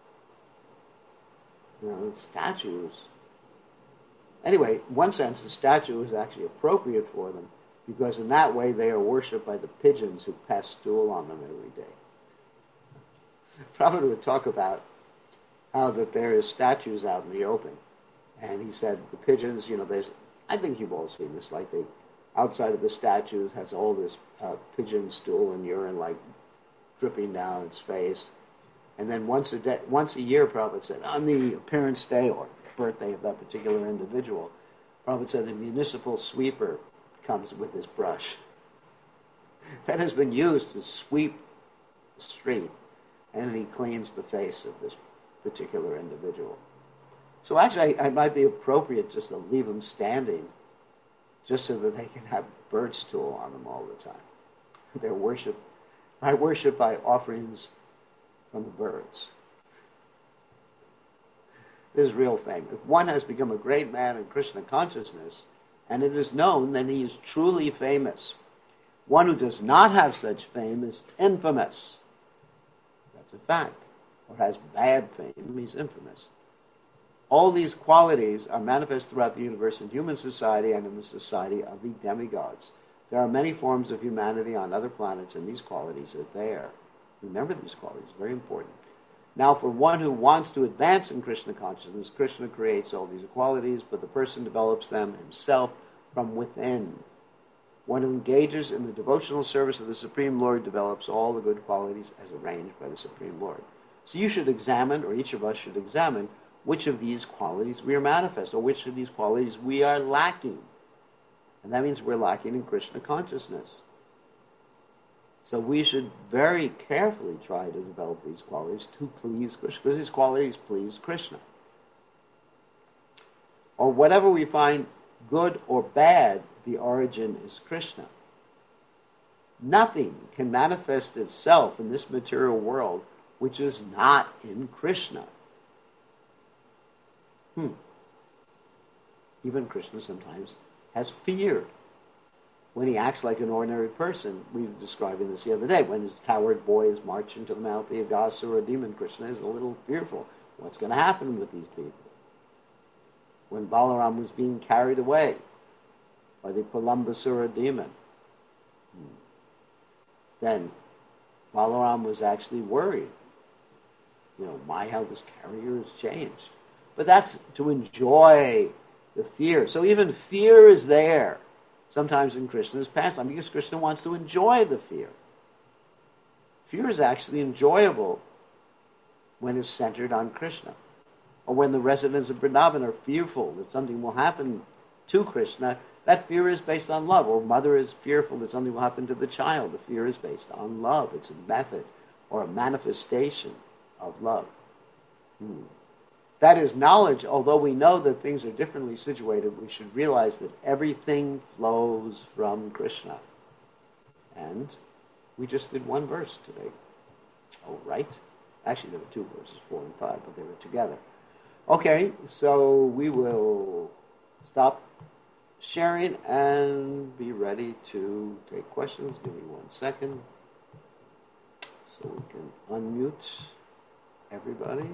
You know, statues. Anyway, in one sense, the statue is actually appropriate for them because in that way they are worshipped by the pigeons who pass stool on them every day. Prabhupada would talk about how that there is statues out in the open. And he said the pigeons, you know, there's, I think you've all seen this, like they, outside of the statues has all this uh, pigeon stool and urine like dripping down its face. And then once a day, once a year, Prabhupada said, on the appearance day or birthday of that particular individual, Prabhupada said the municipal sweeper comes with his brush. That has been used to sweep the street, and then he cleans the face of this particular individual. So actually, I, I might be appropriate just to leave them standing, just so that they can have bird stool on them all the time. Their worship, I worship by offerings from the birds. This is real fame. If one has become a great man in Krishna consciousness, and it is known, then he is truly famous. One who does not have such fame is infamous. That's a fact. Or has bad fame, he's infamous. All these qualities are manifest throughout the universe in human society and in the society of the demigods. There are many forms of humanity on other planets, and these qualities are there. Remember these qualities, very important. Now, for one who wants to advance in Krishna consciousness, Krishna creates all these qualities, but the person develops them himself from within. One who engages in the devotional service of the Supreme Lord develops all the good qualities as arranged by the Supreme Lord. So you should examine, or each of us should examine, which of these qualities we are manifest, or which of these qualities we are lacking. And that means we're lacking in Krishna consciousness. So we should very carefully try to develop these qualities to please Krishna, because these qualities please Krishna. Or whatever we find good or bad, the origin is Krishna. Nothing can manifest itself in this material world which is not in Krishna. Hmm. Even Krishna sometimes has fear when he acts like an ordinary person. We were describing this the other day. When this coward boy is marching to the mouth of the Aghasura demon, Krishna is a little fearful. What's going to happen with these people? When Balaram was being carried away by the Pralambasura demon, then Balaram was actually worried. You know, my, how this carrier has changed. But that's to enjoy the fear. So even fear is there sometimes in Krishna's pastime, because Krishna wants to enjoy the fear. Fear is actually enjoyable when it's centered on Krishna. Or when the residents of Vrindavan are fearful that something will happen to Krishna, that fear is based on love. Or mother is fearful that something will happen to the child. The fear is based on love. It's a method or a manifestation of love. Hmm. That is knowledge. Although we know that things are differently situated, we should realize that everything flows from Krishna. And we just did one verse today. Oh, right? Actually, there were two verses, four and five, but they were together. Okay, so we will stop sharing and be ready to take questions. Give me one second so we can unmute everybody.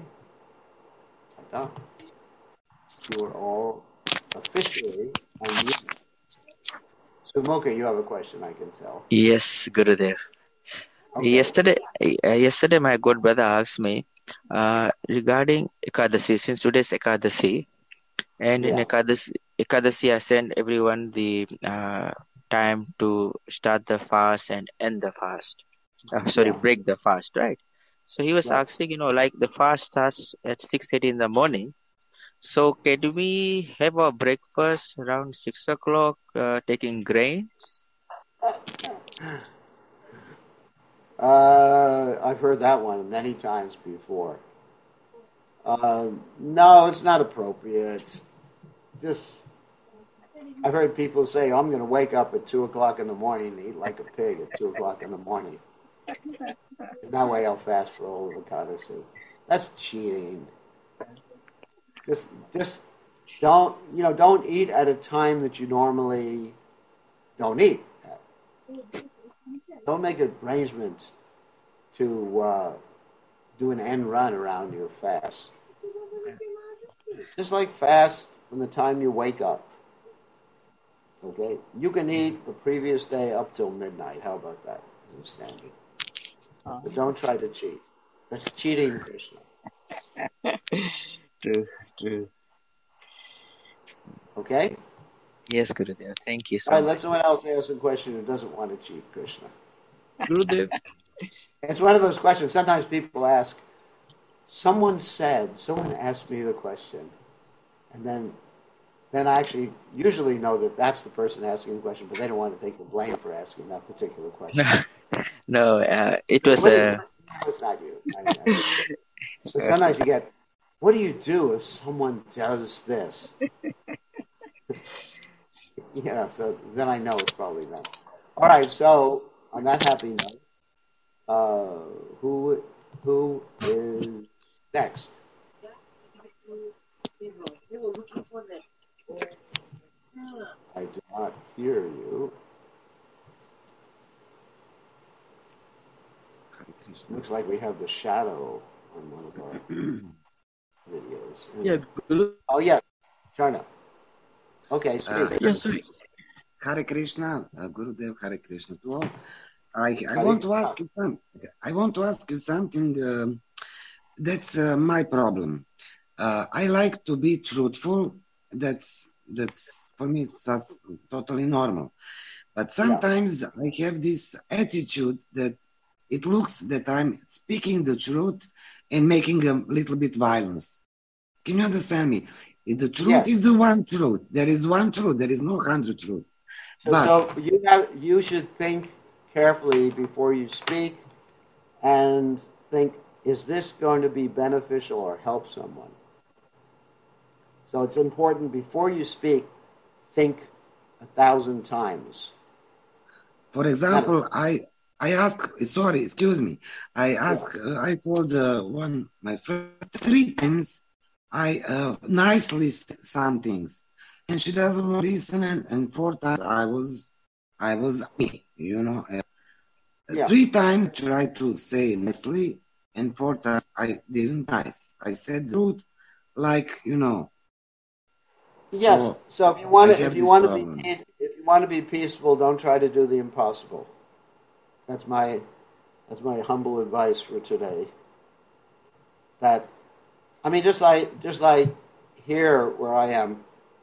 You are all officially unmuted. So, Mukha, you have a question, I can tell. Yes, Gurudev. Okay. Yesterday, uh, yesterday my good brother asked me uh, regarding Ekadasi, since today's Ekadasi, and in Yeah. Ekadasi, Ekadasi I sent everyone the uh, time to start the fast and end the fast. Uh, sorry, Yeah. break the fast, right? So he was Right. asking, you know, like the fast starts at six thirty in the morning. So can we have a breakfast around six o'clock, uh, taking grain? Uh, I've heard that one many times before. Uh, no, it's not appropriate. Just, I've heard people say, I'm going to wake up at two o'clock in the morning and eat like a pig at two o'clock in the morning. And that way I'll fast for all of Ekadasi. That's cheating. Just, just don't, you know, don't eat at a time that you normally don't eat at. Don't make arrangements to uh, do an end run around your fast. Just like fast from the time you wake up. Okay? You can eat the previous day up till midnight. How about that? As a standard. But don't try to cheat. That's cheating Krishna. True, true. Okay? Yes, Gurudev. Thank you so All right, much. let someone else ask a question who doesn't want to cheat Krishna. Gurudev. It's one of those questions. Sometimes people ask, someone said, someone asked me the question, and then then I actually usually know that that's the person asking the question, but they don't want to take the blame for asking that particular question. No, uh, it was What a... Uh, no, it's not you. I mean, I, but sometimes you get, what do you do if someone does this? You know, so then I know it's probably them. All right, so on that happy note, uh, who who is next? I do not hear you. Looks like we have the shadow on one of our videos. Anyway. Yeah. Oh, yeah. Charna. Okay, speak. Uh, yeah, sorry. Hare Krishna, uh, Gurudev, Hare Krishna to all. I, I want to ask you something. I want to ask you something. Um, that's uh, my problem. Uh, I like to be truthful. That's that's for me. That's totally normal. But sometimes yeah. I have this attitude that it looks that I'm speaking the truth and making a little bit violence. Can you understand me? The truth Yes. is the one truth. There is one truth. There is no hundred truths. So, But so you have you should think carefully before you speak, and think: is this going to be beneficial or help someone? So it's important before you speak, think a thousand times. for example, I I ask. Sorry, excuse me. I ask. Uh, I told uh, one my friend three times. I uh, nicely said some things, and she doesn't want to listen. And, and four times I was, I was, you know. Uh, Yeah. Three times I tried to say nicely, and four times I didn't nice. I said the truth, like you know. Yes. So, So if you want I to, if have you this want to be, problem. pe- if you want to be peaceful, don't try to do the impossible. That's my, that's my humble advice for today. That, I mean, just like just like here where I am,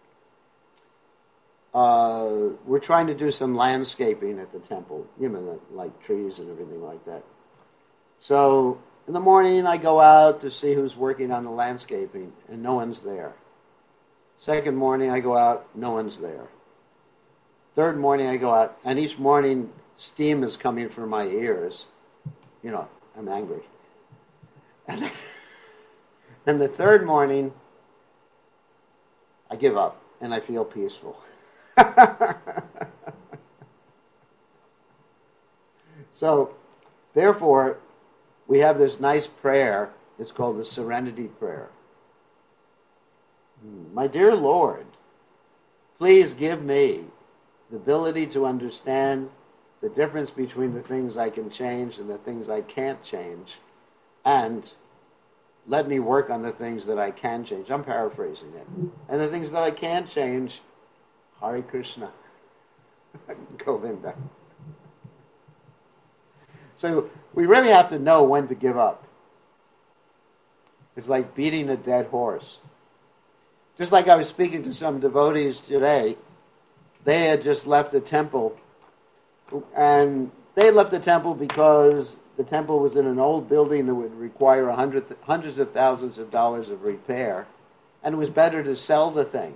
uh, we're trying to do some landscaping at the temple. You know, like trees and everything like that. So in the morning, I go out to see who's working on the landscaping, and no one's there. Second morning, I go out, no one's there. Third morning, I go out, and each morning, steam is coming from my ears. You know, I'm angry. And, and the third morning, I give up, and I feel peaceful. So, therefore, we have this nice prayer. It's called the Serenity Prayer. My dear Lord, please give me the ability to understand the difference between the things I can change and the things I can't change, and let me work on the things that I can change. I'm paraphrasing it. And the things that I can change, Hare Krishna, Govinda. So we really have to know when to give up. It's like beating a dead horse. Just like I was speaking to some devotees today, they had just left the temple, and they had left the temple because the temple was in an old building that would require a hundred, hundreds of thousands of dollars of repair, and it was better to sell the thing.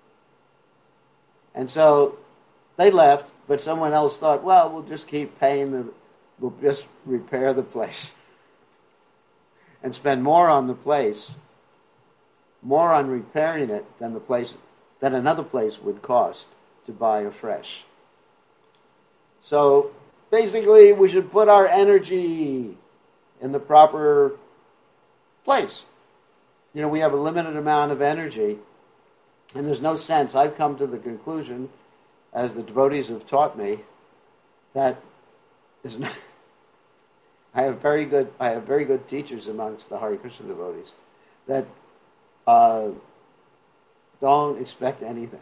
And so they left, but someone else thought, well, we'll just keep paying the, we'll just repair the place and spend more on the place, more on repairing it than the place, than another place would cost to buy afresh. So basically, we should put our energy in the proper place. You know, we have a limited amount of energy, and there's no sense. I've come to the conclusion, as the devotees have taught me, that is not, I have very good. I have very good teachers amongst the Hare Krishna devotees that uh, don't expect anything.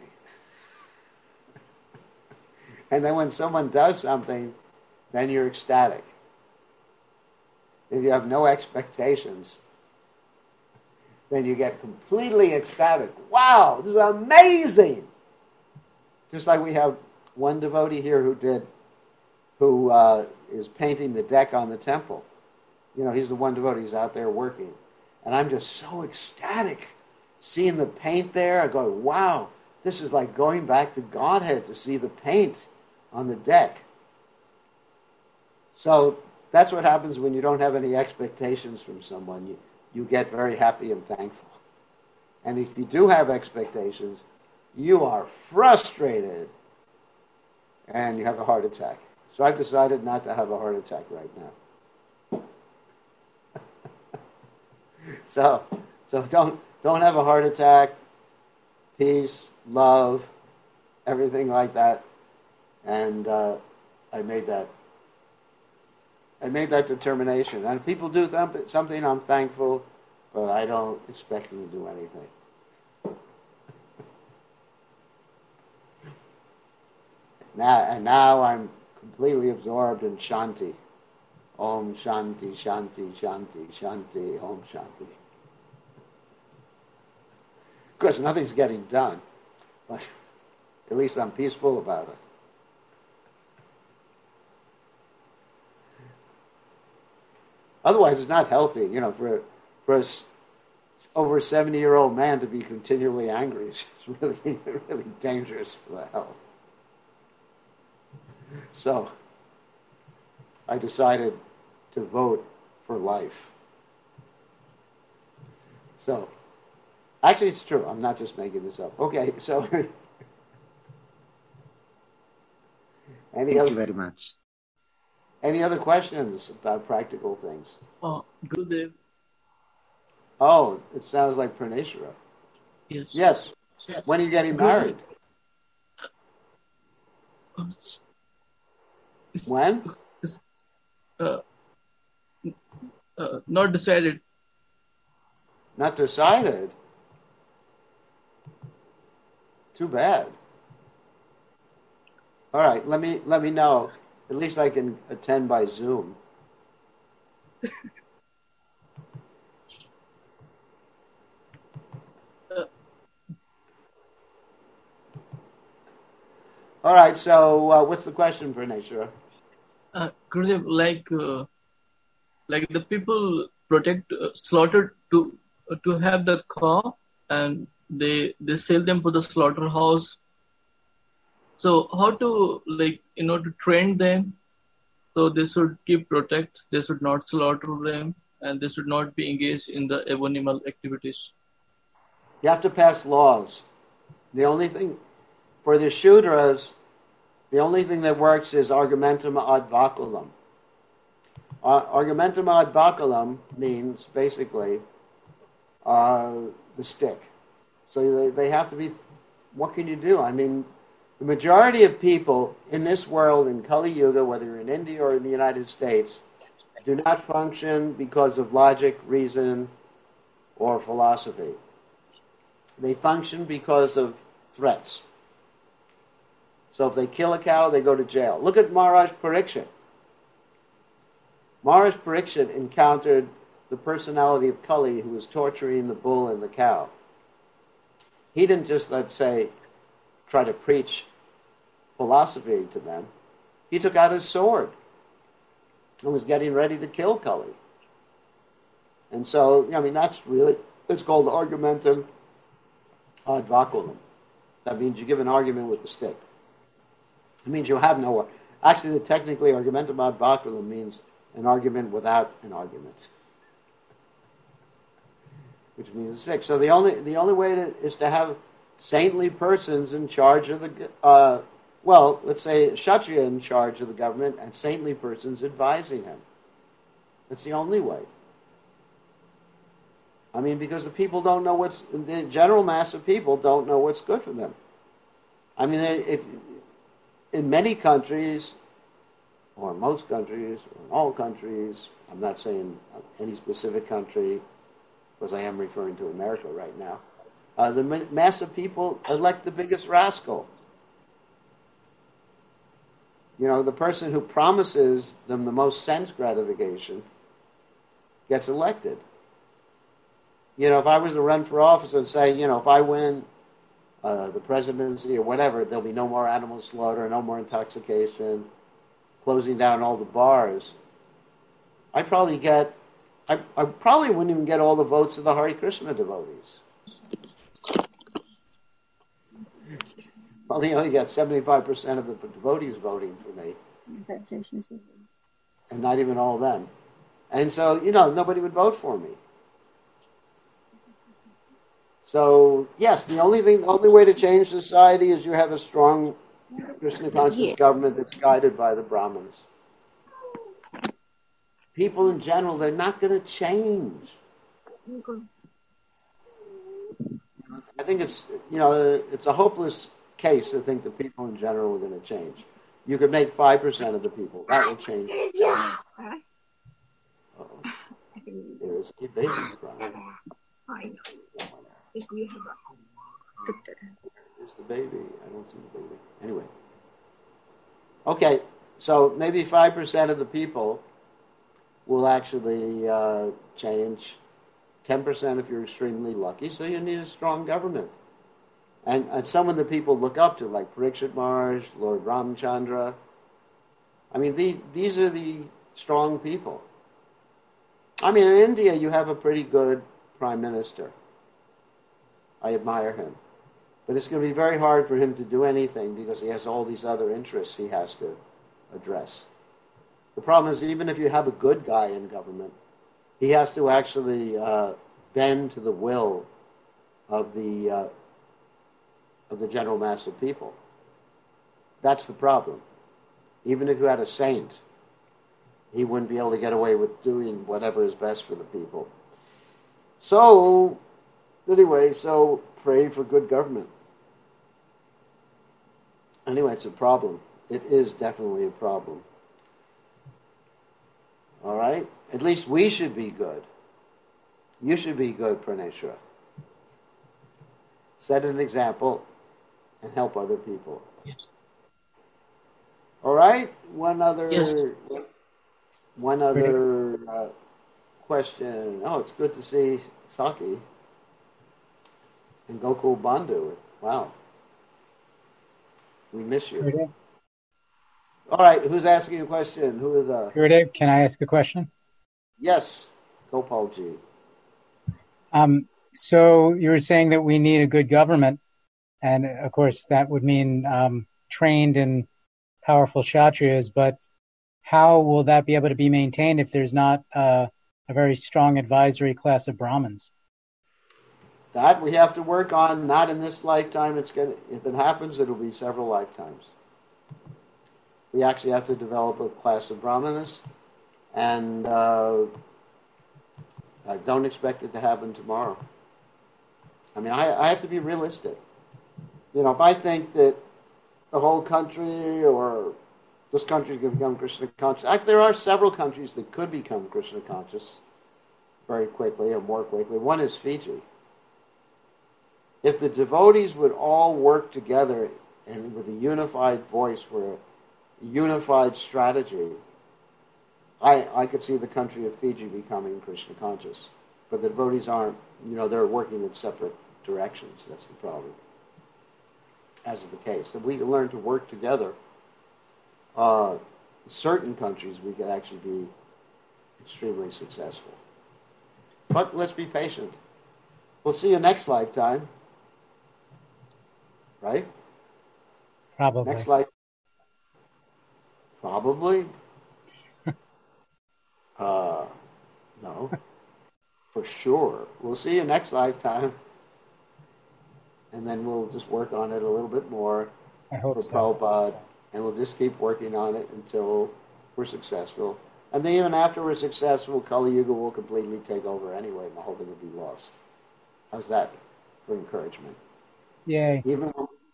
And then when someone does something, then you're ecstatic. If you have no expectations, then you get completely ecstatic. Wow, this is amazing! Just like we have one devotee here who did, who uh, is painting the deck on the temple. You know, he's the one devotee who's out there working. And I'm just so ecstatic seeing the paint there. I go, wow, this is like going back to Godhead to see the paint on the deck. So that's what happens when you don't have any expectations from someone. You, you get very happy and thankful. And if you do have expectations, you are frustrated and you have a heart attack. So I've decided not to have a heart attack right now. so so don't don't have a heart attack. Peace, love, everything like that. And uh, I made that. I made that determination. And if people do th- something, I'm thankful, but I don't expect them to do anything. now and now I'm completely absorbed in Shanti. Om Shanti, Shanti, Shanti, Shanti, Om Shanti. Of course, nothing's getting done, but at least I'm peaceful about it. Otherwise, it's not healthy. You know, for for a over seventy-year-old man to be continually angry is really, really dangerous for the health. So I decided to vote for life. So, actually, it's true. I'm not just making this up. Okay, so any Thank other, you very much. Any other questions about practical things? Oh, Gurudev. Oh, it sounds like Praneshwara. Yes. Yes. When are you getting married? When? Uh, uh, not decided. Not decided? Too bad. All right, let me let me know. At least I can attend by Zoom. uh, All right, so uh, what's the question, Praneshwara? uh, Gurudev, like uh, like the people protect uh, slaughtered to uh, to have the cow, and they they sell them for the slaughterhouse. So how to, like, you know, to train them so they should keep protect, they should not slaughter them, and they should not be engaged in the abominable activities. You have to pass laws. The only thing for the Shudras, the only thing that works is argumentum ad baculum. Uh, argumentum ad baculum means basically uh, the stick. So they, they have to be, what can you do? I mean, the majority of people in this world, in Kali Yuga, whether you're in India or in the United States, do not function because of logic, reason, or philosophy. They function because of threats. So if they kill a cow, they go to jail. Look at Maharaj Parikshit. Maharaj Parikshit encountered the personality of Kali who was torturing the bull and the cow. He didn't just, let's say, try to preach philosophy to them. He took out his sword and was getting ready to kill Kali. And so, I mean, that's really, it's called argumentum ad baculum. That means you give an argument with the stick. It means you have no, actually, technically, argumentum ad baculum means an argument without an argument, which means a stick. So the only the only way to, is to have saintly persons in charge of the, uh, well, let's say Kshatriya in charge of the government and saintly persons advising him. That's the only way. I mean, because the people don't know what's, the general mass of people don't know what's good for them. I mean, if, in many countries, or in most countries, or in all countries, I'm not saying any specific country, because I am referring to America right now, uh, the mass of people elect the biggest rascal. You know, the person who promises them the most sense gratification gets elected. You know, if I was to run for office and say, you know, if I win uh, the presidency or whatever, there'll be no more animal slaughter, no more intoxication, closing down all the bars, I'd probably get, I, I probably wouldn't even get all the votes of the Hare Krishna devotees. Probably only got seventy-five percent of the devotees voting for me. And not even all of them. And so, you know, nobody would vote for me. So, yes, the only thing, the only way to change society is you have a strong Krishna conscious yeah. government that's guided by the Brahmins. People in general, they're not going to change. I think it's, you know, it's a hopeless case to think that people in general are going to change. You could make five percent of the people. That will change. Uh-oh. There's a baby crying. I know. If we have a There's the baby. I don't see the baby. Anyway. Okay, so maybe five percent of the people will actually uh, change. ten percent if you're extremely lucky. So you need a strong government. And, and someone that people look up to, like Parikshit Maharaj, Lord Ramchandra. I mean, the, these are the strong people. I mean, in India, you have a pretty good prime minister. I admire him. But it's going to be very hard for him to do anything because he has all these other interests he has to address. The problem is, even if you have a good guy in government, he has to actually uh, bend to the will of the uh, of the general mass of people. That's the problem. Even if you had a saint, he wouldn't be able to get away with doing whatever is best for the people. So, anyway, so pray for good government. Anyway, it's a problem. It is definitely a problem. All right? At least we should be good. You should be good, Praneshwar. Set an example and help other people. Yes. All right? One other... Yes. One other uh, question. Oh, it's good to see Saki and Gokul Bandhu. Wow. We miss you. Gurudev, All right, who's asking a question? Who are the... Gurudev, can I ask a question? Yes, Gopalji. Um, so you were saying that we need a good government, and of course that would mean um, trained and powerful Kshatriyas, but how will that be able to be maintained if there's not uh, a very strong advisory class of Brahmins? That we have to work on, not in this lifetime. It's gonna, if it happens, it'll be several lifetimes. We actually have to develop a class of Brahmanas, and uh, I don't expect it to happen tomorrow. I mean, I, I have to be realistic. You know, if I think that the whole country or this country is going to become Krishna conscious, actually, there are several countries that could become Krishna conscious very quickly or more quickly. One is Fiji. If the devotees would all work together and with a unified voice for a unified strategy, I, I could see the country of Fiji becoming Krishna conscious. But the devotees aren't, you know, they're working in separate directions. That's the problem, as is the case. If we can learn to work together, uh, certain countries we could actually be extremely successful. But let's be patient. We'll see you next lifetime. Right? Probably. Next life. Probably. uh, no. For sure. We'll see you next lifetime. And then we'll just work on it a little bit more I hope for so. Prabhupada. And we'll just keep working on it until we're successful. And then even after we're successful, Kali Yuga will completely take over anyway, and the whole thing will be lost. How's that for encouragement? Yay. Even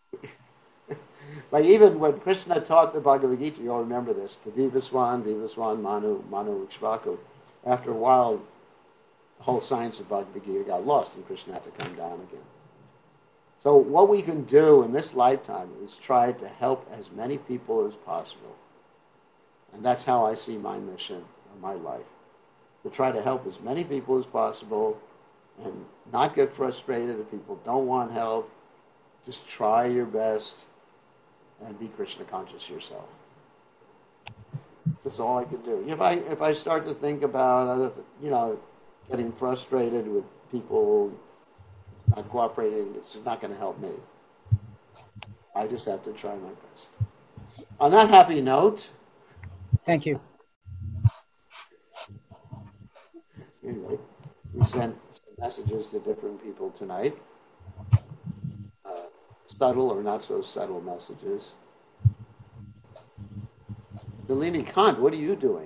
like even when Krishna taught the Bhagavad Gita, you all remember this, to Vivaswan, Vivaswan, Manu, Manu, Ikshvaku. After a while, the whole science of Bhagavad Gita got lost, and Krishna had to come down again. So what we can do in this lifetime is try to help as many people as possible. And that's how I see my mission or my life. To try to help as many people as possible and not get frustrated if people don't want help. Just try your best and be Krishna conscious yourself. That's all I can do. If I if I start to think about other, th- you know, getting frustrated with people not cooperating, it's not going to help me. I just have to try my best. On that happy note. Thank you. Anyway, we sent messages to different people tonight. Uh, subtle or not so subtle messages. Nalini Kant, what are you doing?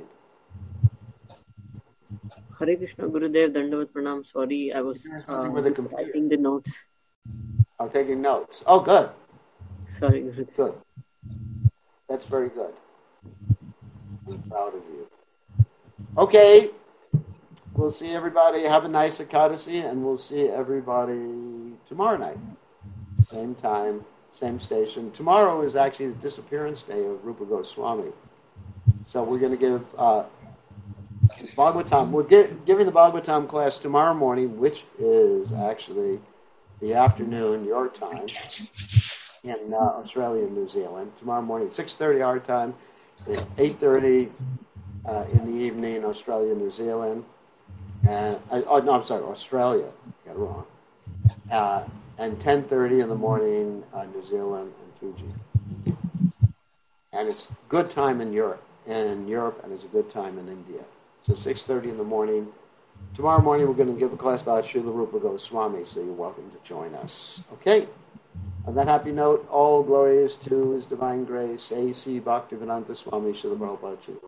Hare Krishna, Gurudev, Dandavat Pranam. Sorry, I was There's uh, nothing with a just computer. writing the notes. I'm taking notes. Oh, good. Sorry, Gurudev. Good. That's very good. I'm proud of you. Okay. We'll see everybody. Have a nice Ekadasi, and we'll see everybody tomorrow night. Same time, same station. Tomorrow is actually the disappearance day of Rupa Goswami. So we're going to give uh, Bhagavatam. We're gi- giving the Bhagavatam class tomorrow morning, which is actually the afternoon, your time, in uh, Australia and New Zealand. Tomorrow morning, six thirty our time, it's eight thirty uh, in the evening, Australia and New Zealand. and uh, oh no, I'm sorry, Australia. Got it wrong. Uh, and ten thirty in the morning, uh, New Zealand and Fiji. And it's good time in Europe, and in Europe, and it's a good time in India. So six thirty in the morning. Tomorrow morning, we're going to give a class about Srila Rupa Goswami, so you're welcome to join us. Okay? On that happy note, all glory is to His divine grace, A C Bhaktivedanta Swami Srila Prabhupada.